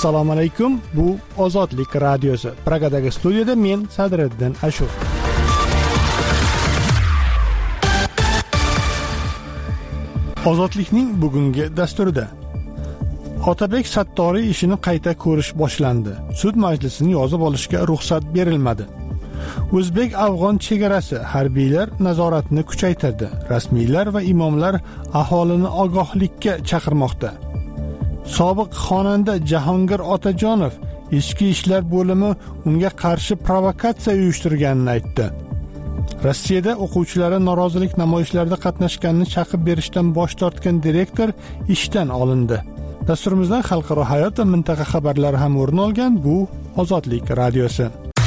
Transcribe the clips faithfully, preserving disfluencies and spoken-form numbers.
Assalomu alaykum. Bu Ozodlik radiosi. Pragadagi studiyada men Sadriddin Ashur. Ozodlikning bugungi dasturida Otabek Sattoriy ishini qayta ko'rish boshlandi. Sud majlisini yozib olishga ruxsat berilmadi. O'zbek-afg'on chegarasi harbiylar nazoratini kuchaytirdi. Rasmiylar va imomlar aholini ogohlikka chaqirmoqda. Sobiq xonanda Jahongir Otajonov ichki ishlar bo'limi unga qarshi provokatsiya uyushtirganini aytdi. Rossiyada o'quvchilari norozilik namoyishlarida qatnashganini chaqib berishdan bosh tortgan direktor ishdan olindi. Dasturimizdan xalqaro hayot va mintaqa xabarlari ham o'rin olgan. Bu Ozodlik radiosi.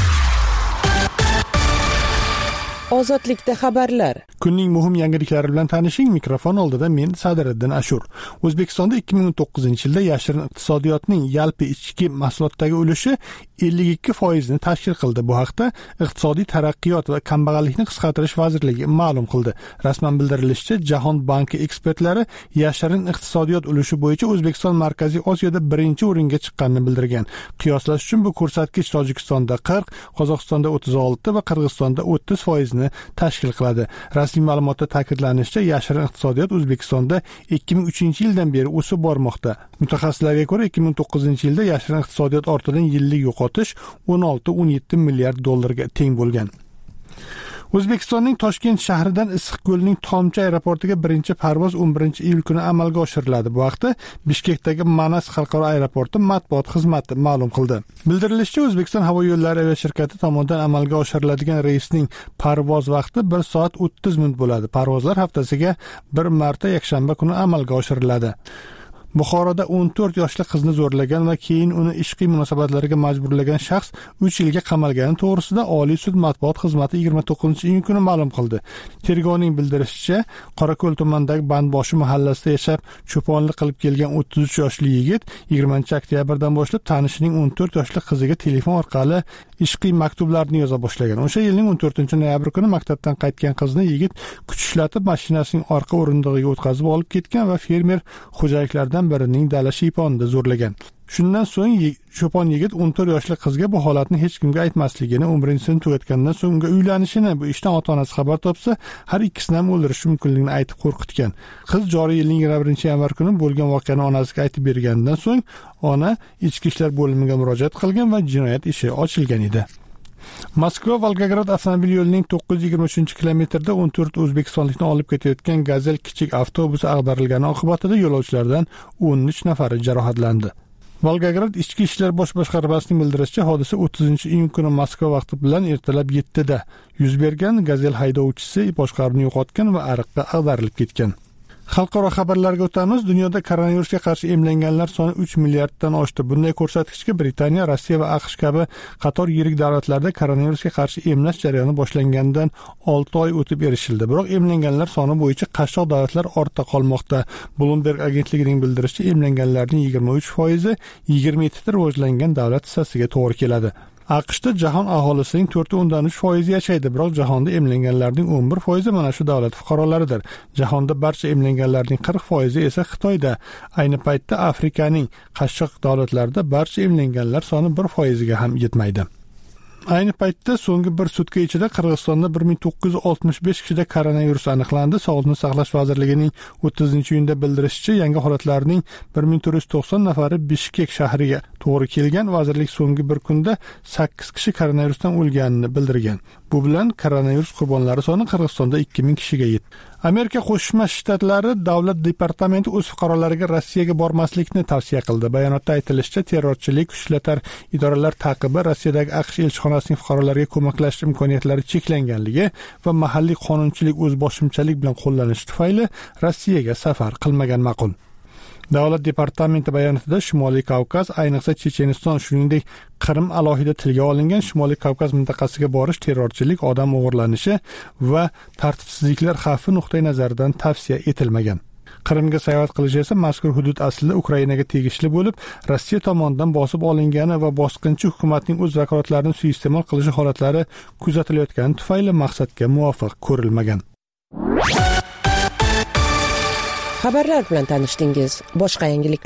Ozodlikda xabarlar. Kunning muhim yangiliklari bilan tanishing. Mikrofon oldida men Sadriddin Ashur. O'zbekistonda ikki ming o'n to'qqizinchi yilda yashirin iqtisodiyotning yalpi ichki mahsulotdagi ulushi ellik ikki foiz ni tashkil qildi. Bu haqda Iqtisodiy taraqqiyot va kambag'allikni qisqartirish vazirligi ma'lum qildi. Rasman bildirilishicha, Jahon banki ekspertlari yashirin iqtisodiyot ulushi bo'yicha O'zbekiston Markaziy Osiyoda birinchi o'ringa chiqqanini bildirgan. Qiyoslash uchun bu ko'rsatkich Tojikistonda qirq, Qozog'istonda o'ttiz olti va Qirg'izistonda o'ttiz foiz ni tashkil qiladi. Rasmiy ma'lumotda ta'kidlanishicha, yashirin iqtisodiyot O'zbekistonda ikki ming uchinchi yildan beri o'sib bormoqda. Mutaxassislarga ko'ra, ikki ming o'n to'qqizinchi yilda yashirin iqtisodiyot ortidan yillik yo'qotish o'n olti o'n yetti milliard dollarga teng bo'lgan. O'zbekistonning Toshkent shahridan Issiqko'lning Tomchi aeroportiga birinchi parvoz o'n birinchi iyul kuni amalga oshiriladi. Bu haqda Bishkekdagi Manas xalqaro aeroporti matbuot xizmati ma'lum qildi. Bildirilishicha, O'zbekiston havo yo'llari aviashirkati tomonidan amalga oshiriladigan reysning parvoz vaqti bir soat o'ttiz minut bo'ladi. Parvozlar haftasiga bir marta yakshanba kuni amalga oshiriladi. Buxoroda o'n to'rt yoshli qizni zo'rlagan va keyin uni ishqiy munosabatlarga majburlagan shaxs uch yilga qamalgani to'g'risida Oliy sud matbuot xizmati yigirma to'qqizinchi iyun kuni ma'lum qildi. Tergovning bildirishicha, Qorako'l tumanidagi Bandboshi mahallasida yashab, cho'ponlik qilib kelgan o'ttiz uch yoshli yigit yigirmanchi oktyabrdan boshlab tanishining o'n to'rt yoshli qiziga telefon orqali ishqiy maktublarni yoza boshlagan. O'sha yilning o'n to'rtinchi noyabr kuni maktabdan qaytgan qizni yigit kuchishlatib mashinasining orqa o'rindig'iga o'tkazib olib ketgan va fermer xo'jaliklaridan birining dala shiyponida zo'rlagan. Shundan so'ng cho'pon yigit o'n to'rt yoshli qizga bu holatni hech kimga aytmasligini, o'n birinchi sinf tugatgandan so'ng unga uylanishini, bu ishdan ota-onasi xabar topsa, har ikkisini ham o'ldirishi mumkinligini aytib qo'rqitgan. Qiz joriy yilning yigirma birinchi yanvar kuni bo'lgan voqeani onasiga aytib berganidan so'ng ona ichki ishlar bo'limiga murojaat qilgan va jinoyat ishi ochilgan edi. Moskva-Volgograd avtomobil yo'lining to'qqiz yuz yigirma uchinchi kilometrida o'n to'rt o'zbekistonlikni olib ketayotgan Gazel kichik avtobusi ag'darilgani oqibatida yo'lovchilardan o'n uch nafari jarohatlandi. Volgograd ichki ishlar bosh boshqarmasining bildirishicha, hodisa o'ttizinchi iyun kuni Moskva vaqti bilan ertalab yettida yuz bergan. Gazel haydovchisi boshqaruvni yo'qotgan va ariqqa ag'darilib ketgan. Xalqaro xabarlarga o'tamiz. Dunyoda koronavirusga qarshi emlanganlar soni uch milliarddan oshdi. Bunday ko'rsatkichga Britaniya, Rossiya va AQSh kabi qator yirik davlatlarda koronavirusga qarshi emlash jarayoni boshlangandan olti oy o'tib erishildi. Biroq emlanganlar soni bo'yicha qashshoq davlatlar ortda qolmoqda. Bloomberg agentligining bildirishicha, emlanganlarning yigirma uch foizi yigirma yettita rivojlangan davlat hissasiga to'g'ri keladi. AQShda jahon aholisining to'rt o'ndan uch foizi yashaydi, biroq jahonda emlanganlarning o'n bir foizi mana shu davlat fuqarolaridir. Jahonda barcha emlanganlarning qirq foizi esa Xitoyda. Ayni paytda Afrikaning qashshoq davlatlarida barcha emlanganlar soni bir foiziga ham yetmaydi. Ayni paytda so'nggi bir sutka ichida Qirg'izistonda bir ming to'qqiz yuz oltmish besh kishida koronavirus aniqlandi. Sog'liqni saqlash vazirligining o'ttizinchi iyunda bildirishicha, yangi holatlarning bir ming to'rt yuz to'qson nafari Bishkek shahriga to'g'ri kelgan. Vazirlik so'nggi bir kunda sakkiz kishi koronavirusdan o'lganini bildirgan. Bu bilan koronavirus qurbonlari soni Qirg'izistonda ikki ming kishiga yetdi. Amerika Qo'shma Shtatlari davlat departamenti o'z fuqarolariga Rossiyaga bormaslikni tavsiya qildi. Bayonotda aytilishicha, terrorchilik, kuchlatar idoralar taqibi, Rossiyadagi AQSh elchixonasining fuqarolarga ko'maklash imkoniyatlari cheklanganligi va mahalliy qonunchilik o'zboshimchalik bilan qo'llanishi tufayli Rossiyaga safar qilmagan ma'qul. Davlat departamenti bayonotida Shimoliy Kavkaz, ayniqsa Checheniston, shuningdek Qrim alohida tilga olingan. Shimoliy Kavkaz mintaqasiga borish terrorchilik, odam o'g'irlanishi va tartibsizliklar xavfi nuqtai nazaridan tavsiya etilmagan. Qrimga sayohat qilish esa mazkur hudud aslida Ukrainaga tegishli bo'lib, Rossiya tomonidan bosib olingani va bosqinchi hukumatning o'z vakolatlarini suiiste'mol qilishi holatlari kuzatilayotgani tufayli maqsadga muvofiq ko'rilmagan. Xabarlar bilan tanishdingiz. Boshqa yangiliklar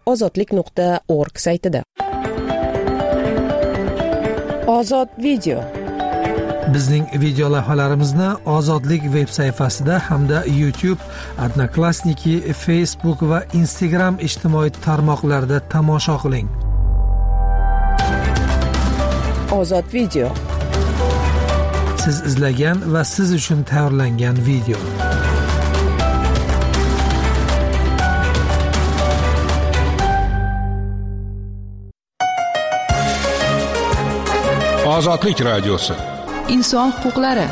ozodlik nuqta org saytida. Ozod video. Bizning video lavhalarimizni Ozodlik veb sayfasida hamda YouTube, Odnoklassniki, Facebook va Instagram ijtimoiy tarmoqlarida tomosha qiling. Ozod video. Siz izlagan va siz uchun tayyorlangan video. Ozodlik radiosi. Inson huquqlari.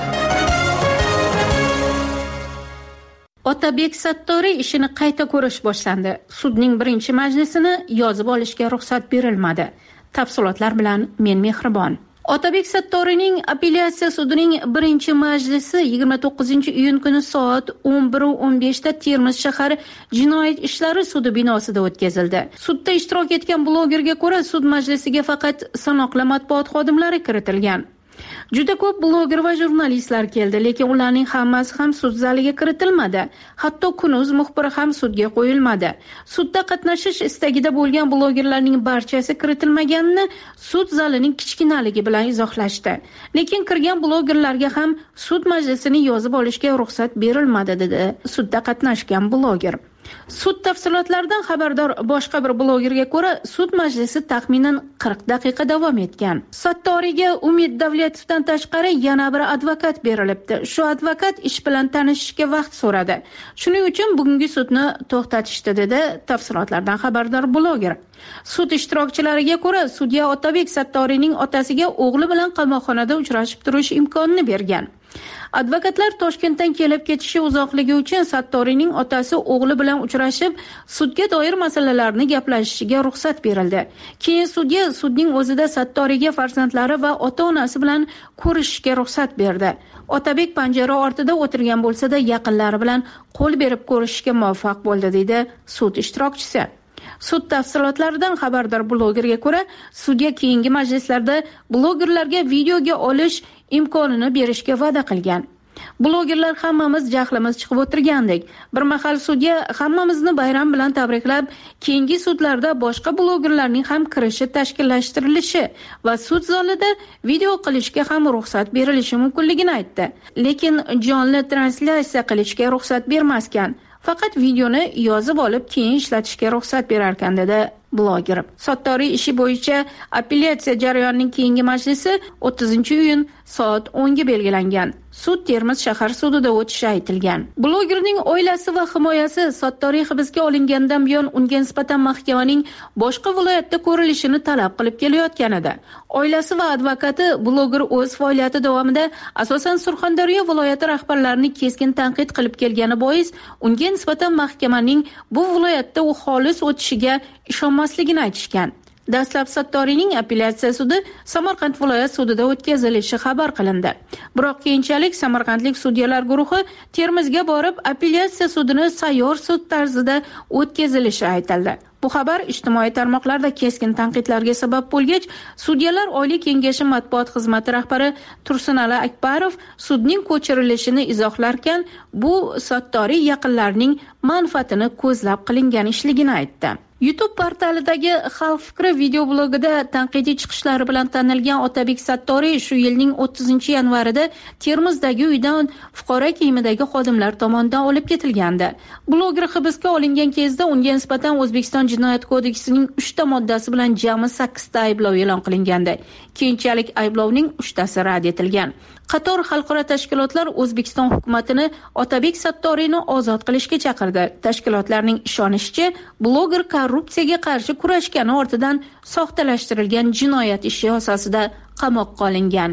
Otabek Sattoriy ishini qayta ko'rish boshlandi. Sudning birinchi majlisini yozib olishga ruxsat berilmadi. Tafsilotlar bilan men Mehribon. Otabek Sattoriyning apellyatsiya sudining birinchi majlisi yigirma to'qqizinchi iyun kuni soat o'n bir o'n besh da Termiz shahar jinoyat ishlari sudi binosida o'tkazildi. Sudda ishtirok etgan blogerga ko'ra, sud majlisiga faqat sanoqli matbuot xodimlari kiritilgan. Juda ko'p bloger va jurnalistlar keldi, lekin ularning hammasi ham sud zaliga kiritilmadi. Hatto Kunuz muxbiri ham sudga qo'yilmadi. Sudda qatnashish istagida bo'lgan blogerlarning barchasi kiritilmaganini sud zalining kichkinaligi bilan izohlashdi. Lekin kirgan blogerlarga ham sud majlisini yozib olishga ruxsat berilmadi, dedi sudda qatnashgan bloger. Sud tafsilotlaridan xabardor boshqa bir blogerga ko'ra, sud majlisi taxminan qirq daqiqa davom etgan. Sattoriyga Umid Davletovdan tashqari yana bir advokat berilibdi. Shu advokat ish bilan tanishishga vaqt so'radi. Shuning uchun bugungi sudni to'xtatishdi, dedi tafsilotlardan xabardor bloger. Sud ishtirokchilariga ko'ra, sudya Otabek Sattoriyning otasiga o'g'li bilan qamoqxonada uchrashib turish imkonini bergan. Advokatlar Toshkentdan kelib ketishi uzoqligi uchun Sattoriyning otasi o'g'li bilan uchrashib, sudga doir masalalarni gaplashishiga ruxsat berildi. Keyin sudya sudning o'zida Sattoriyga farzandlari va ota-onasi bilan ko'rishishga ruxsat berdi. Otabek panjara ortida o'tirgan bo'lsa-da, yaqinlari bilan qo'l berib ko'rishishga muvaffaq bo'ldi, deydi sud ishtirokchisi. Sud tafsilotlaridan xabardor blogerga ko'ra, sudya keyingi majlislarda blogerlarga videoga olish imkonini berishga va'da qilgan. Blogerlar hammamiz jahlimiz chiqib o'tirgandik. Bir mahal sudya hammamizni bayram bilan tabriklab, keyingi sudlarda boshqa blogerlarning ham kirishi tashkillashtirilishi va sud zalida video qilishga ham ruxsat berilishi mumkinligini aytdi. Lekin jonli translyatsiya qilishga ruxsat bermaskan. Faqat videoni yozib olib keyin ishlatishga ruxsat berar ekan, dedi bloger. Sattoriy ishi bo'yicha apellyatsiya jarayonining keyingi majlisi o'ttizinchi iyun soat o'nga belgilangan. Sud Termiz shahar sudida o'tishi aytilgan. Blogerning oilasi va himoyasi Sattoriy hibsga olingandan buyon unga nisbatan mahkamaning boshqa viloyatda ko'rilishini talab qilib kelayotgan edi. Oilasi va advokati bloger o'z faoliyati davomida asosan Surxondaryo viloyati rahbarlarini keskin tanqid qilib kelgani bois, unga nisbatan mahkamaning bu viloyatda u xolis o'tishiga ishonmasligini aytishgan. Dastlab Sattoriyning apellyatsiya sudi Samarqand viloyat sudida o'tkazilishi xabar qilindi. Biroq keyinchalik Samarqandlik sudyalar guruhi Termizga borib, apellyatsiya sudini sayyor sud tarzida o'tkazilishi aytildi. Bu xabar ijtimoiy tarmoqlarda keskin tanqidlarga sabab bo'lgach, sudyalar Oliy kengashi matbuot xizmati rahbari Tursunali Akbarov sudning ko'chirilishini izohlarkan, bu Sattoriy yaqinlarining manfaatini ko'zlab qilingan ishligini aytdi. YouTube portalidagi Xalq fikri video blogida tanqidiy chiqishlari bilan tanilgan Otabek Sattoriy shu yilning o'ttizinchi yanvarida Termizdagi uydan fuqaro kiyimidagi xodimlar tomonidan olib ketilgandi. Bloger hibsga olingan kezda unga nisbatan O'zbekiston Jinoyat kodeksining uchta moddasi bilan jami sakkizta ayblov e'lon qilingandi. Keyinchalik ayblovning uchtasi rad etilgan. Qator xalqaro tashkilotlar O'zbekiston hukumatini Otabek Sattoriyni ozod qilishga chaqirdi. Tashkilotlarning ishonishicha, bloger korrupsiyaga qarshi kurashgani ortidan soxtalashtirilgan jinoyat ishi asosida qamoqqa olingan.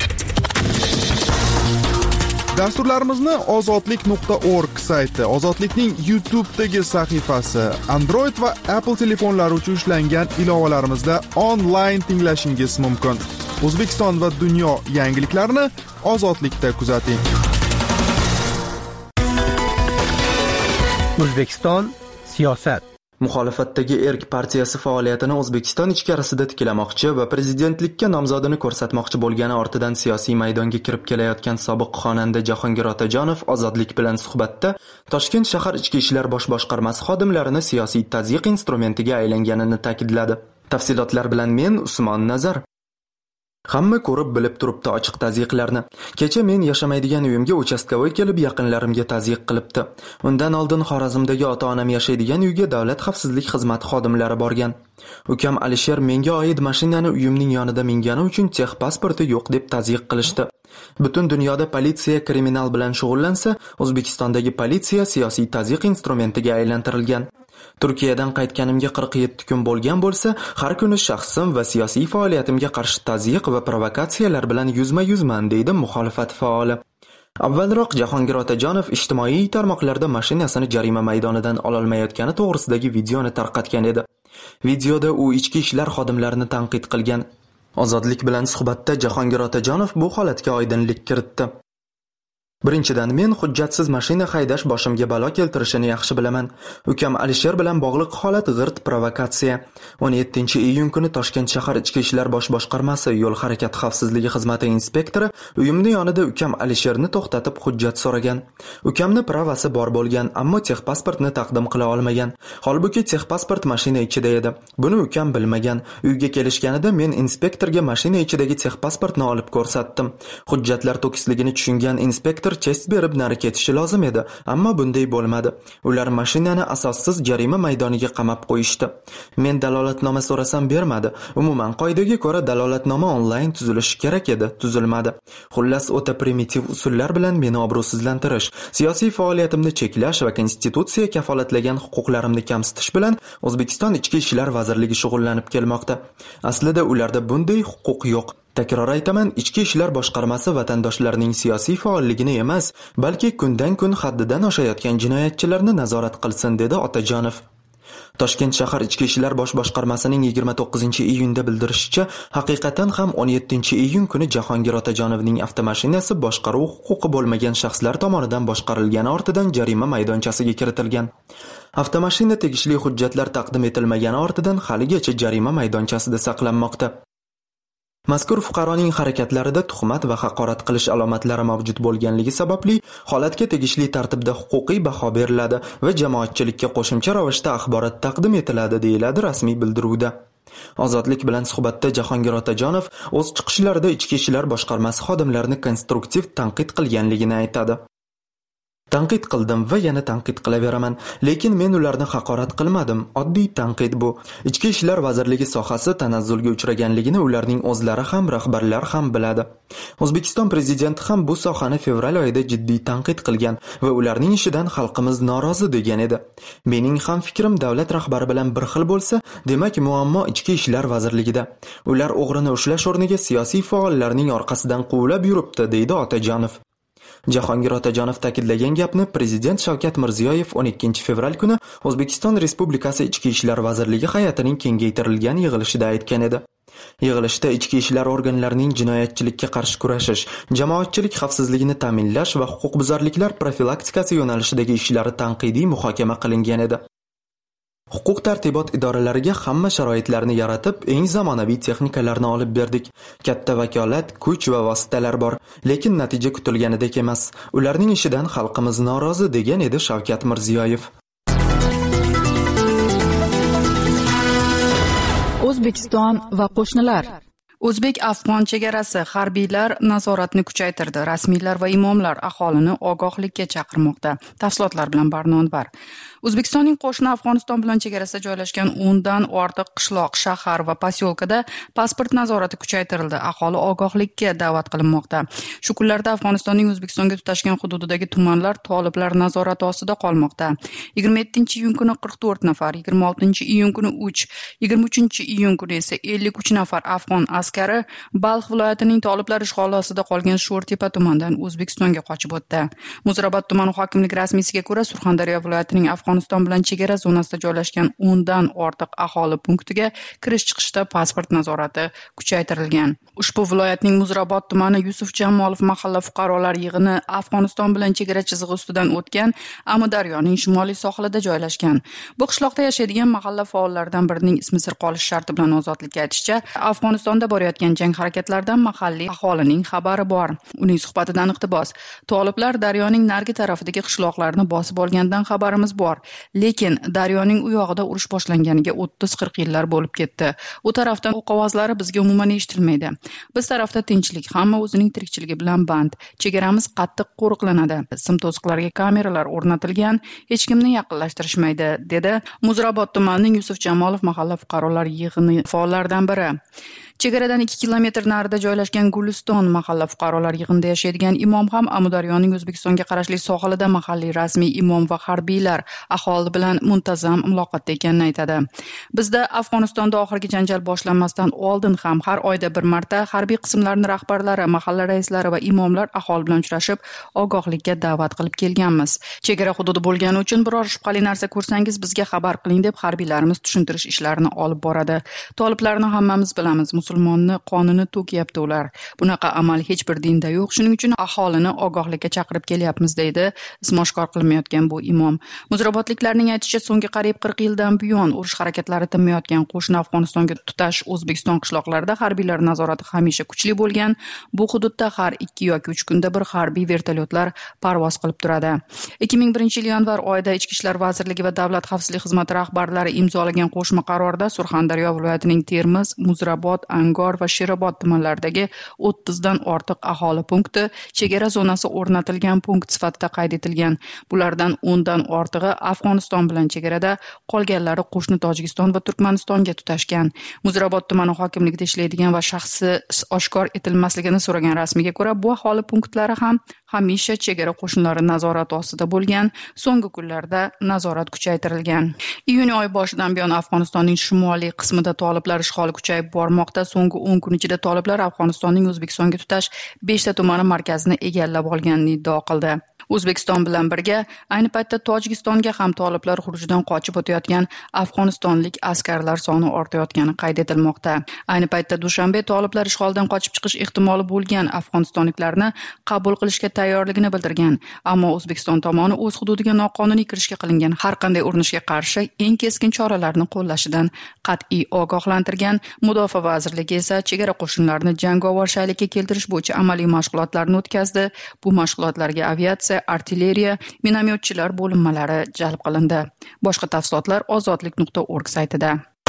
Dasturlarimizni ozodlik nuqta org sayti, Ozodlikning YouTube'dagi sahifasi, Android va Apple telefonlari uchun ishlangan ilovalarimizda onlayn tinglashingiz mumkin. O'zbekiston va dunyo yangiliklarini Ozodlikda kuzating. O'zbekiston siyosat. Muxolifatdagi Erk partiyasi faoliyatini O'zbekiston ichkarisida tiklamoqchi va prezidentlikka nomzodini ko'rsatmoqchi bo'lgani ortidan siyosiy maydonga kirib kelayotgan sobiq xonanda Jahongir Otajonov Ozodlik bilan suhbatda Toshkent shahar ichki ishlar bosh boshqarmasi xodimlarini siyosiy tazyiq instrumentiga aylanganini ta'kidladi. Tafsilotlar bilan men Usmon Nazar. Hamma ko'rib bilib turibdi ochiq tazyiqlarni. Kecha men yashamaydigan uyimga uchastkavoy kelib yaqinlarimga tazyiq qilibdi. Undan oldin Xorazmdagi ota-onam yashaydigan uyga davlat xavfsizlik xizmati xodimlari borgan. Ukam Alisher menga oid mashinani uyimning yonida mingani uchun tex pasporti yo'q deb tazyiq qilishdi. Butun dunyoda politsiya kriminal bilan shug'ullansa, O'zbekistondagi politsiya siyosiy tazyiq instrumentiga aylantirilgan. Turkiyadan qaytganimga qirq yetti kun bo'lgan bo'lsa, har kuni shaxsim va siyosiy faoliyatimga qarshi tazyiq va provokatsiyalar bilan yuzma-yuzman, deydi muxolifat faoli. Avvalroq Jahongir Otajonov ijtimoiy tarmoqlarda mashinasini jarima maydonidan ololmayotgani to'g'risidagi videoni tarqatgan edi. Videoda u ichki ishlar xodimlarini tanqid qilgan. Ozodlik bilan suhbatda Jahongir Otajonov bu holatga oydinlik kiritdi. Birinchidan, men hujjatsiz mashina haydash boshimga balo keltirishini yaxshi bilaman. Ukam Alisher bilan bog'liq holat g'irt provokatsiya. o'n yettinchi iyun kuni Toshkent shahar ichki ishlar bosh boshqarmasi yo'l harakati xavfsizligi xizmati inspektori uyimni yonida ukam Alisherni to'xtatib hujjat so'ragan. Ukamni pravasi bor bo'lgan, ammo texpasportni taqdim qila olmagan. Holbuki texpasport mashina ichida edi. Buni ukam bilmagan. Uyga kelishganida men inspektorga mashina ichidagi texpasportni olib ko'rsatdim. Hujjatlar to'kisligini tushungan inspektor chest berib nari ketishi lozim edi, ammo bunday bo'lmadi. Ular mashinani asossiz jarima maydoniga qamab qo'yishdi. Men dalolatnoma so'rasam bermadi. Umuman qoidaga ko'ra dalolatnoma onlayn tuzilishi kerak edi, tuzilmadi. Xullas, o'ta primitiv usullar bilan meni obro'sizlantirish, siyosiy faoliyatimni cheklash va konstitutsiya kafolatlagan huquqlarimni kamsitish bilan O'zbekiston Ichki ishlar vazirligi shug'ullanib kelmoqda. Aslida ularda bunday huquq yo'q. Takror aytaman, ichki ishlar boshqarmasi vatandoshlarning siyosiy faolligini emas, balki kundan kun haddidan oshayotgan jinoyatchilarni nazorat qilsin, dedi Otajonov. Toshkent shahar ichki ishlar bosh boshqarmasining yigirma to'qqizinchi iyunda bildirishicha, haqiqatan ham o'n yettinchi iyun kuni Jahongir Otajonovning avtomashinasi boshqaruv huquqi bo'lmagan shaxslar tomonidan boshqarilgani ortidan jarima maydonchasiga kiritilgan. Avtomashina tegishli hujjatlar taqdim etilmagani ortidan haligacha jarima maydonchasida saqlanmoqda. Mazkur fuqaroning harakatlarida tuhmat va haqorat qilish alomatlari mavjud bo'lganligi sababli holatga tegishli tartibda huquqiy baho beriladi va jamoatchilikka qo'shimcha ravishda axborot taqdim etiladi, deyiladi rasmiy bildiruvda. Ozodlik bilan suhbatda Jahongir Otajonov o'z chiqishlarida ichki ishlar boshqarmasi xodimlarini konstruktiv tanqid qilganligini aytadi. Tanqid qildim va yana tanqid qilaveraman, lekin men ularni haqorat qilmadim. Oddiy tanqid bu. Ichki ishlar vazirligi sohasi tanazzulga uchraganligini ularning o'zlari ham, rahbarlar ham biladi. O'zbekiston prezidenti ham bu sohani fevral oyida jiddiy tanqid qilgan va ularning ishidan xalqimiz norozi degan edi. Mening ham fikrim davlat rahbari bilan bir xil bo'lsa, demak muammo ichki ishlar vazirligida. Ular o'g'rini ushlash o'rniga siyosiy faollarning orqasidan quvlab yuribdi, deydi Otajonov. Jahongir Otajonov ta'kidlagan gapni Prezident Shavkat Mirziyoyev o'n ikkinchi fevral kuni O'zbekiston Respublikasi Ichki ishlar vazirligi hay'atining kengaytirilgan yig'ilishida aytgan edi. Yig'ilishda ichki ishlar organlarining jinoyatchilikka qarshi kurashish, jamoatchilik xavfsizligini ta'minlash va huquqbuzarliklar profilaktikasi yo'nalishidagi ishlari tanqidiy muhokama qilingan edi. Huquq tartibot idoralariga hamma sharoitlarni yaratib, eng zamonaviy texnikalarni olib berdik. Katta vakolat, kuch va vositalar bor, lekin natija kutilganidek emas. Ularning ishidan xalqimiz norozi, degan edi Shavkat Mirziyoyev. O'zbekiston va qo'shnilar. O'zbek-afg'on chegarasi harbiylar nazoratni kuchaytirdi. Rasmiylar va imomlar aholini ogohlikka chaqirmoqda. Tafsilotlar bilan Barnonbar. O'zbekistonning qo'shni Afg'oniston bilan chegarasida joylashgan o'ndan ortiq qishloq, shahar va posyolkada pasport nazorati kuchaytirildi. Aholi ogohlikka da'vat qilinmoqda. Shu kunlarda Afg'onistonning O'zbekistonga tutashgan hududidagi tumanlar toliblar nazorati ostida qolmoqda. yigirma yettinchi iyun kuni qirq to'rt nafar, yigirma oltinchi iyun kuni uch, yigirma uchinchi iyun kuni esa ellik uch nafar afg'on askari Balx viloyatining toliblar ishg'oli ostida qolgan Sho'rtepa tumanidan O'zbekistonga qochib o'tdi. Muzrabot tumani hokimlik rasmiysiga ko'ra, Surxondaryo viloyatining Afg'on Afg'oniston bilan chegara zonasida joylashgan o'ndan ortiq aholi punktiga kirish chiqishda pasport nazorati kuchaytirilgan. Ushbu viloyatning Muzrabot tumani Yusuf Jamolov mahalla fuqarolar yig'ini Afg'oniston bilan chegara chizig'i ustidan o'tgan Amudaryoning shimoliy sohilida joylashgan. Bu qishloqda yashaydigan mahalla faollaridan birining ismi sir qolish sharti bilan ozodlikka aytishicha, Afg'onistonda borayotgan jang harakatlaridan mahalliy aholining xabari bor. Uning suhbatidan iqtibos: Toliblar daryoning narigi tarafidagi qishloqlarni bosib olgandan xabarimiz bor, lekin daryoning u yog'ida urush boshlanganiga o'ttiz qirq yillar bo'lib ketdi. U tarafdan o'q ovozlari bizga umuman eshitilmaydi. Biz tarafda tinchlik, hamma o'zining tirikchiligi bilan band. Chegaramiz qattiq qo'riqlanadi. Sim to'siqlarga kameralar o'rnatilgan, hech kimni yaqinlashtirishmaydi, dedi Muzrabot tumanining Yusuf Jamolov mahalla fuqarolar yig'ini faollaridan biri. Chegaradan ikki kilometr narida joylashgan Guliston mahalla fuqarolar yig'inida yashaydigan imom ham Amudaryoning O'zbekistonga qarashli sohilida mahalliy rasmiy imom va harbiylar aholi bilan muntazam muloqotda ekanini aytadi. Bizda Afg'onistonda oxirgi janjal boshlanmasdan oldin ham har oyda bir marta harbiy qismlarning rahbarlari, mahalla raislari va imomlar aholi bilan uchrashib, ogohlikka da'vat qilib kelganmiz. Chegara hududi bo'lgani uchun biror shubhali narsa ko'rsangiz bizga xabar qiling deb harbiylarimiz tushuntirish ishlarini olib boradi. Toliblarni hammamiz bilamiz. Musulmonni qonini to'kiyapti ular. Bunaqa amal hech bir dinda yo'q. Shuning uchun aholini ogohlikka chaqirib kelyapmiz, deydi ismi oshkor qilinmayotgan bu imom. Muzrabotliklarning aytishicha, so'nggi qariyb qirq yildan buyon urush harakatlari tinmayotgan qo'shni Afg'onistonga tutash O'zbekiston qishloqlarida harbiylar nazorati hamisha kuchli bo'lgan. Bu hududda har ikki yoki uch kunda bir harbiy vertolyotlar parvoz qilib turadi. ikki ming birinchi yil yanvar oyida Ichki ishlar vazirligi va Davlat xavfsizlik xizmati rahbarlari imzolagan qo'shma qarorda Surxondaryo viloyatining Termiz, Muzrabot, Angor va Sherobod tumanlaridagi o'ttizdan ortiq aholi punkti chegara zonasi o'rnatilgan punkt sifatida qayd etilgan. Bulardan o'ndan ortig'i Afg'oniston bilan chegarada, qolganlari qo'shni Tojikiston va Turkmanistonga tutashgan. Muzrabot tumani hokimligida ishlaydigan va shaxsi oshkor etilmasligini so'ragan rasmiyga ko'ra, bu aholi punktlari ham hamisha chegara qo'shinlari nazorati ostida bo'lgan. So'nggi kunlarda nazorat kuchaytirilgan. Iyun oyi boshidan buyon Afg'onistonning shimoliy qismida toliblar ishg'oli kuchayib bormoqda. So'nggi o'n kun ichida toliblar Afg'onistonning O'zbekistonga tutash beshta tumani markazini egallab olganini iddao qildi. O'zbekiston bilan birga ayni paytda Tojikistonga ham toliblar xurujidan qochib o'tayotgan afg'onistonlik askarlar soni ortayotgani qayd etilmoqda. Ayni paytda Dushanbe toliblar ishg'oldan qochib chiqish ehtimoli bo'lgan afg'onistonliklarni qabul qilishga tayyorligini bildirgan, ammo O'zbekiston tomoni o'z hududiga noqonuniy kirishga qilingan har qanday urinishga qarshi eng keskin choralarni qo'llashidan qat'iy ogohlantirgan. Mudofaa vazirligi esa chegara qo'shinlarini jangovar shaylikka keltirish bo'yicha amaliy mashg'ulotlarni o'tkazdi. Bu mashg'ulotlarga aviatsiya, artilleriya, minomyotchilar bo'linmalari jalb qilindi. Boshqa tafsilotlar ozodlik nuqta org saytida.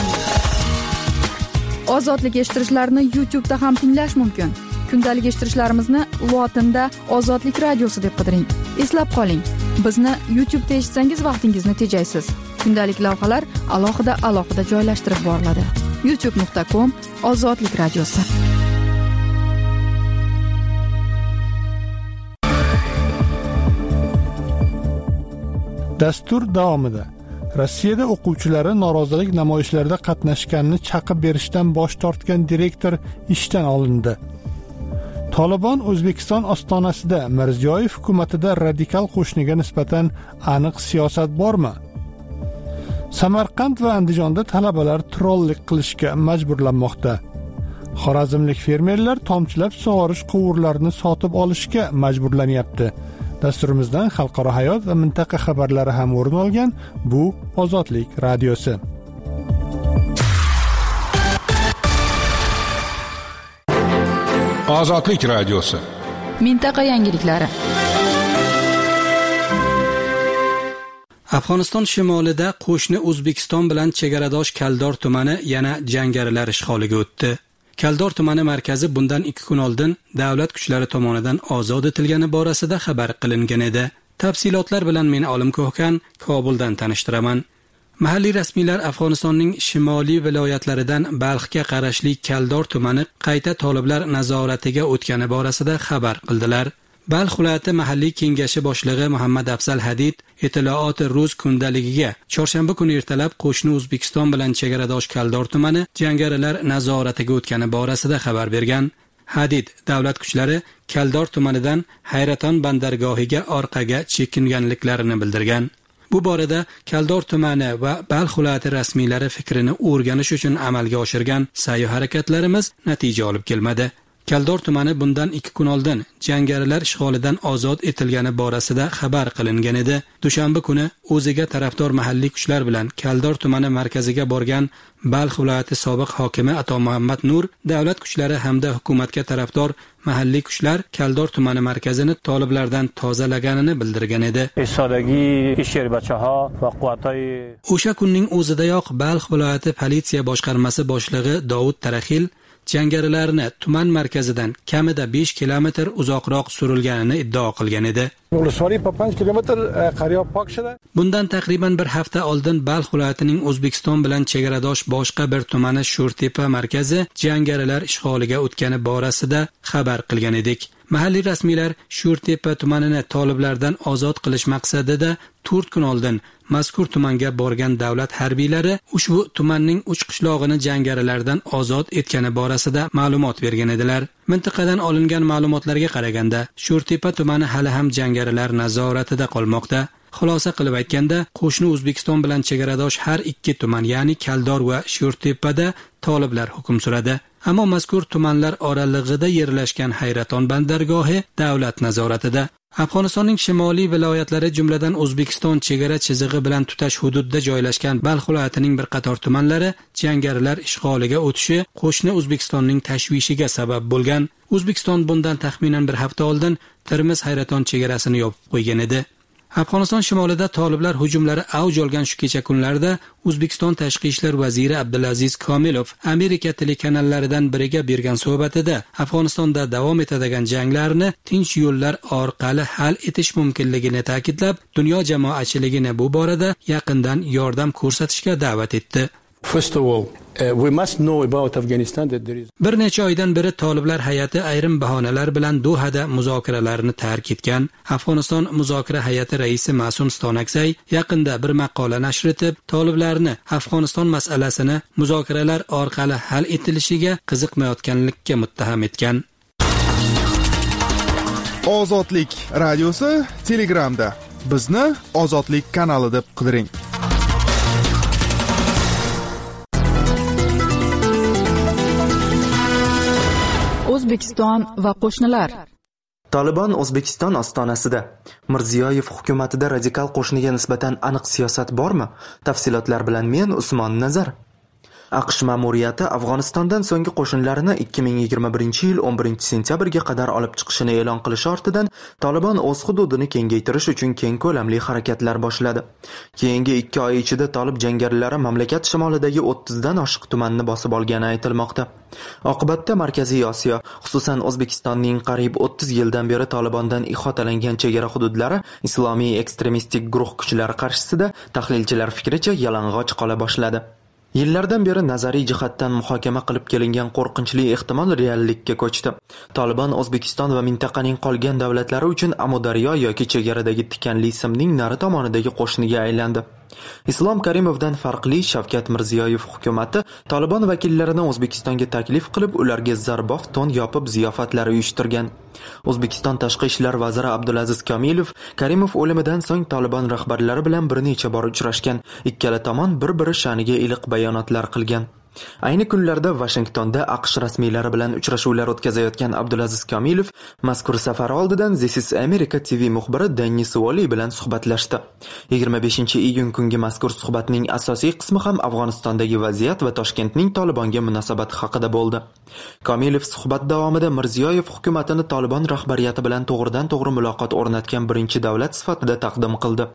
Ozodlik eshittirishlarni YouTube da ham tinglash mumkin. Kundalik eshittirishlarimizni lotinda Ozodlik radiosi deb qidiring. Eslab qoling, bizni YouTube da eshitsangiz vaqtingizni tejaysiz. Kundalik lavhalar alohida alohida joylashtirib boriladi. youtube nuqta com Ozodlik radiosi. Dastur davomida Rossiyada o'quvchilari norozilik namoyishlarida qatnashganini chaqib berishdan bosh tortgan direktor ishdan olindi. Tolibon O'zbekiston ostonasida Mirziyoyev hukumatida radikal qo'shniga nisbatan aniq siyosat bormi? Samarqand va Andijonda talabalar trollik qilishga majburlanmoqda. Xorazmlik fermerlar tomchilab sug'orish quvurlarini sotib olishga majburlanyapti. Dasturimizdan xalqaro hayot va mintaqa xabarlari ham o'rin olgan. Bu Ozodlik radiosi. Ozodlik radiosi. Mintaqa yangiliklari. Afg'oniston shimolida qo'shni O'zbekiston bilan chegaradosh Kaldor tumani yana jangarilar ishg'oliga o'tdi. Kaldor tumani markazi bundan ikki kun oldin davlat kuchlari tomonidan ozod etilgani borasida xabar qilingan edi. Tafsilotlar bilan men Olim Ko'hkan Kobuldan tanishtiraman. Mahalliy rasmiylar Afg'onistonning shimoliy viloyatlaridan Balxga qarashli Kaldor tumani qayta toliblar nazoratiga o'tgani borasida xabar qildilar. Balx viloyati mahalliy kengashi boshlig'i Muhammad Afzal Hadid Ittiloot Rus kundaligiga chorshanba kuni ertalab qo'shni O'zbekiston bilan chegaradosh Kaldor tumani jangarilar nazoratiga o'tgani borasida xabar bergan. Hadid davlat kuchlari Kaldor tumanidan Hayraton bandargohiga orqaga chekinganliklarini bildirgan. Bu borada Kaldor tumani va Balx viloyati rasmiylari fikrini o'rganish uchun amalga oshirgan sa'y harakatlarimiz natija olib kelmadi. Kaldor tumani bundan ikki kun oldin jangarilar ishg'olidan ozod etilgani borasida xabar qilingan edi. Dushanba kuni o'ziga tarafdor mahalliy kuchlar bilan Kaldor tumani markaziga borgan Balx viloyati sobiq hokimi Ato Muhammad Nur, davlat kuchlari hamda hukumatga tarafdor mahalliy kuchlar Kaldor tumani markazini toliblardan tozalaganini bildirgan edi. O'sha kunning o'zidayoq Balx viloyati politsiya boshqarmasi boshlig'i Davud Taraxil jangarilarni tuman markazidan kamida besh kilometr uzoqroq surilganini iddao qilgan edi. Bundan taqriban bir hafta oldin Balx viloyatining O'zbekiston bilan chegaradosh boshqa bir tumani Sho'rtepa markazi jangarilar ishg'oliga o'tgani borasida xabar qilgan edik. Mahalliy rasmiylar Sho'rtepa tumanini toliblardan ozod qilish maqsadida to'rt kun oldin mazkur tumanga borgan davlat harbiylari ushbu tumanning uch qishlog'ini jangarilardan ozod etgani borasida ma'lumot bergan edilar. Mintaqadan olingan ma'lumotlarga qaraganda, Sho'rtepa tumani hali ham jangarilar nazoratida qolmoqda. Xulosa qilib aytganda, qo'shni O'zbekiston bilan chegaradosh har ikki tuman, ya'ni Kaldor va Sho'rtepada toliblar hukm suradi. Ammo mazkur tumanlar oralig'ida yerlashgan Hayraton bandargohi davlat nazoratida. Afg'onistonning shimoliy viloyatlari jumladan O'zbekiston chegara chizig'i bilan tutash hududda joylashgan Balx viloyatining bir qator tumanlari jangarilar ishg'oliga o'tishi qo'shni O'zbekistonning tashvishiga sabab bo'lgan. O'zbekiston bundan taxminan bir hafta oldin Termiz Hayraton chegarasini yopib qo'ygan edi. Afg'oniston shimolida toliblar hujumlari avj olgan shu kecha kunlarda O'zbekiston tashqi ishlar vaziri Abdulaziz Komilov Amerika telekanallaridan biriga bergan suhbatida Afg'onistonda davom etadigan janglarni tinch yo'llar orqali hal etish mumkinligini ta'kidlab, dunyo jamoatchiligini bu borada yaqindan yordam ko'rsatishga da'vat etdi. First of all, uh, we must know about Afghanistan that there is Bir necha oydan beri toliblar hay'ati ayrim bahonalar bilan Dohada muzokaralarni tark etgan. Afg'oniston muzokara hay'ati raisi Ma'sum Stonaksay yaqinda bir maqola nashr etib, toliblarni Afg'oniston masalasini muzokaralar orqali hal etilishiga qiziqmayotganlikka muttaham etgan. Ozodlik radiosi Telegramda. Bizni Ozodlik kanali deb qidiring. O'zbekiston va qo'shnilar. Taliban O'zbekiston ostonasida. Mirziyoyev hukumatida radikal qo'shniga nisbatan aniq siyosat bormi? Tafsilotlar bilan men Usmon Nazar. AQSh ma'muriyati Afg'onistondan so'nggi qo'shinlarini ikki ming yigirma birinchi yil o'n birinchi sentyabrga qadar olib chiqishini e'lon qilishi ortidan Taliban o'z hududini kengaytirish uchun keng ko'lamli harakatlar boshladi. Keyingi ikki oy ichida Tolib jangarilari mamlakat shimolidagi o'ttiz dan oshiq tumanni bosib olgani aytilmoqda. Oqibatda Markaziy Osiyo, xususan O'zbekistonning qariyb o'ttiz yildan beri Talibandan ihotalangan chegara hududlari islomiy ekstremistik guruh kuchlari qarshisida tahlilchilar fikricha yalang'och qola boshladi. Yillardan beri nazariy jihatdan muhokama qilib kelingan qo'rqinchli ehtimol reallikka ko'chdi. Taliban O'zbekiston va mintaqaning qolgan davlatlari uchun Amudaryo yoki chegaradagi tikanli simning nari tomonidagi qo'shniga aylandi. Islom Karimovdan farqli Shavkat Mirziyoyev hukumatı Taliban vakillarini O'zbekistonga taklif qilib, ularga zarbof ton yopib ziyofatlar uyushtirgan. O'zbekiston tashqi ishlar vaziri Abdulaziz Komilov Karimov o'limidan so'ng Taliban rahbarlari bilan bir necha bor uchrashgan. Ikkala tomon bir-biri sha'niga iliq bayonotlar qilgan. Ayni kunlarda Washingtonda AQSh rasmiylari bilan uchrashuvlar o'tkazayotgan Abdulaziz Komilov mazkur safar oldidan This is America T V muxbiri Dennis Wally bilan suhbatlashdi. yigirma beshinchi iyun kungi mazkur suhbatning asosiy qismi ham Afg'onistondagi vaziyat va Toshkentning Tolibonga munosabati haqida bo'ldi. Komilov suhbat davomida Mirziyoyev hukumatini Tolibon rahbariyati bilan to'g'ridan-to'g'ri muloqot o'rnatgan birinchi davlat sifatida taqdim qildi.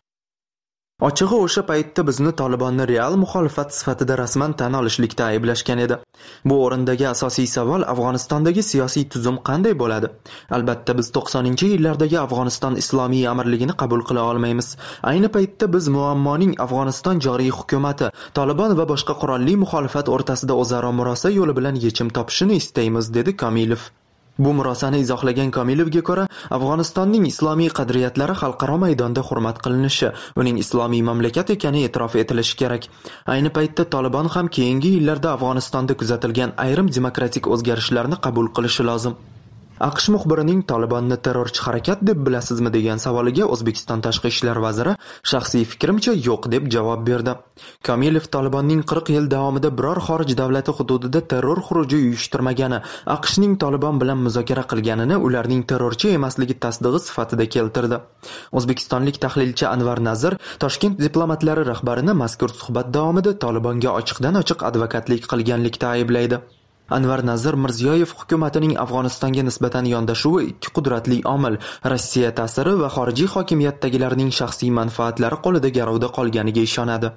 Ochig'i o'sha paytda bizni Tolibonni real muxolifat sifatida rasman tan olishlikda ayblashgan edi. Bu o'rindagi asosiy savol Afg'onistondagi siyosiy tuzum qanday bo'ladi? Albatta biz to'qsoninchi yillardagi Afg'oniston islomiy amirligini qabul qila olmaymiz. Ayni paytda biz muammoning Afg'oniston joriy hukumati, Tolibon va boshqa qurolli muxolifat o'rtasida o'zaro murosa yo'li bilan yechim topishini istaymiz, dedi Komilov. Bu murosani izohlagan Komilovga ko'ra, Afg'onistonning islomiy qadriyatlari xalqaro maydonda hurmat qilinishi, uning islomiy mamlakat ekani e'tirof etilishi kerak. Ayni paytda Tolibon ham keyingi yillarda Afg'onistonda kuzatilgan ayrim demokratik o'zgarishlarni qabul qilishi lozim. AQSh muxbirining Tolibonni terrorchi harakat deb bilasizmi degan savoliga O'zbekiston tashqi ishlar vaziri shaxsiy fikrimcha yo'q deb javob berdi. Komilov Tolibonning qirq yil davomida biror xorij davlati hududida terror xuruji uyushtirmagani, AQShning Tolibon bilan muzokara qilganini ularning terrorchi emasligi tasdig'i sifatida keltirdi. O'zbekistonlik tahlilchi Anvar Nazir Toshkent diplomatlari rahbarini mazkur suhbat davomida Tolibonga ochiqdan-ochiq advokatlik qilganlikda ayblaydi. Anvar Nazir Mirziyoyev hukumatining Afg'onistonga nisbatan yondashuvi ikki qudratli omil, Rossiya ta'siri va xorijiy hokimiyatdagilarning shaxsiy manfaatlari qo'lida garovda qolganiga ishonadi.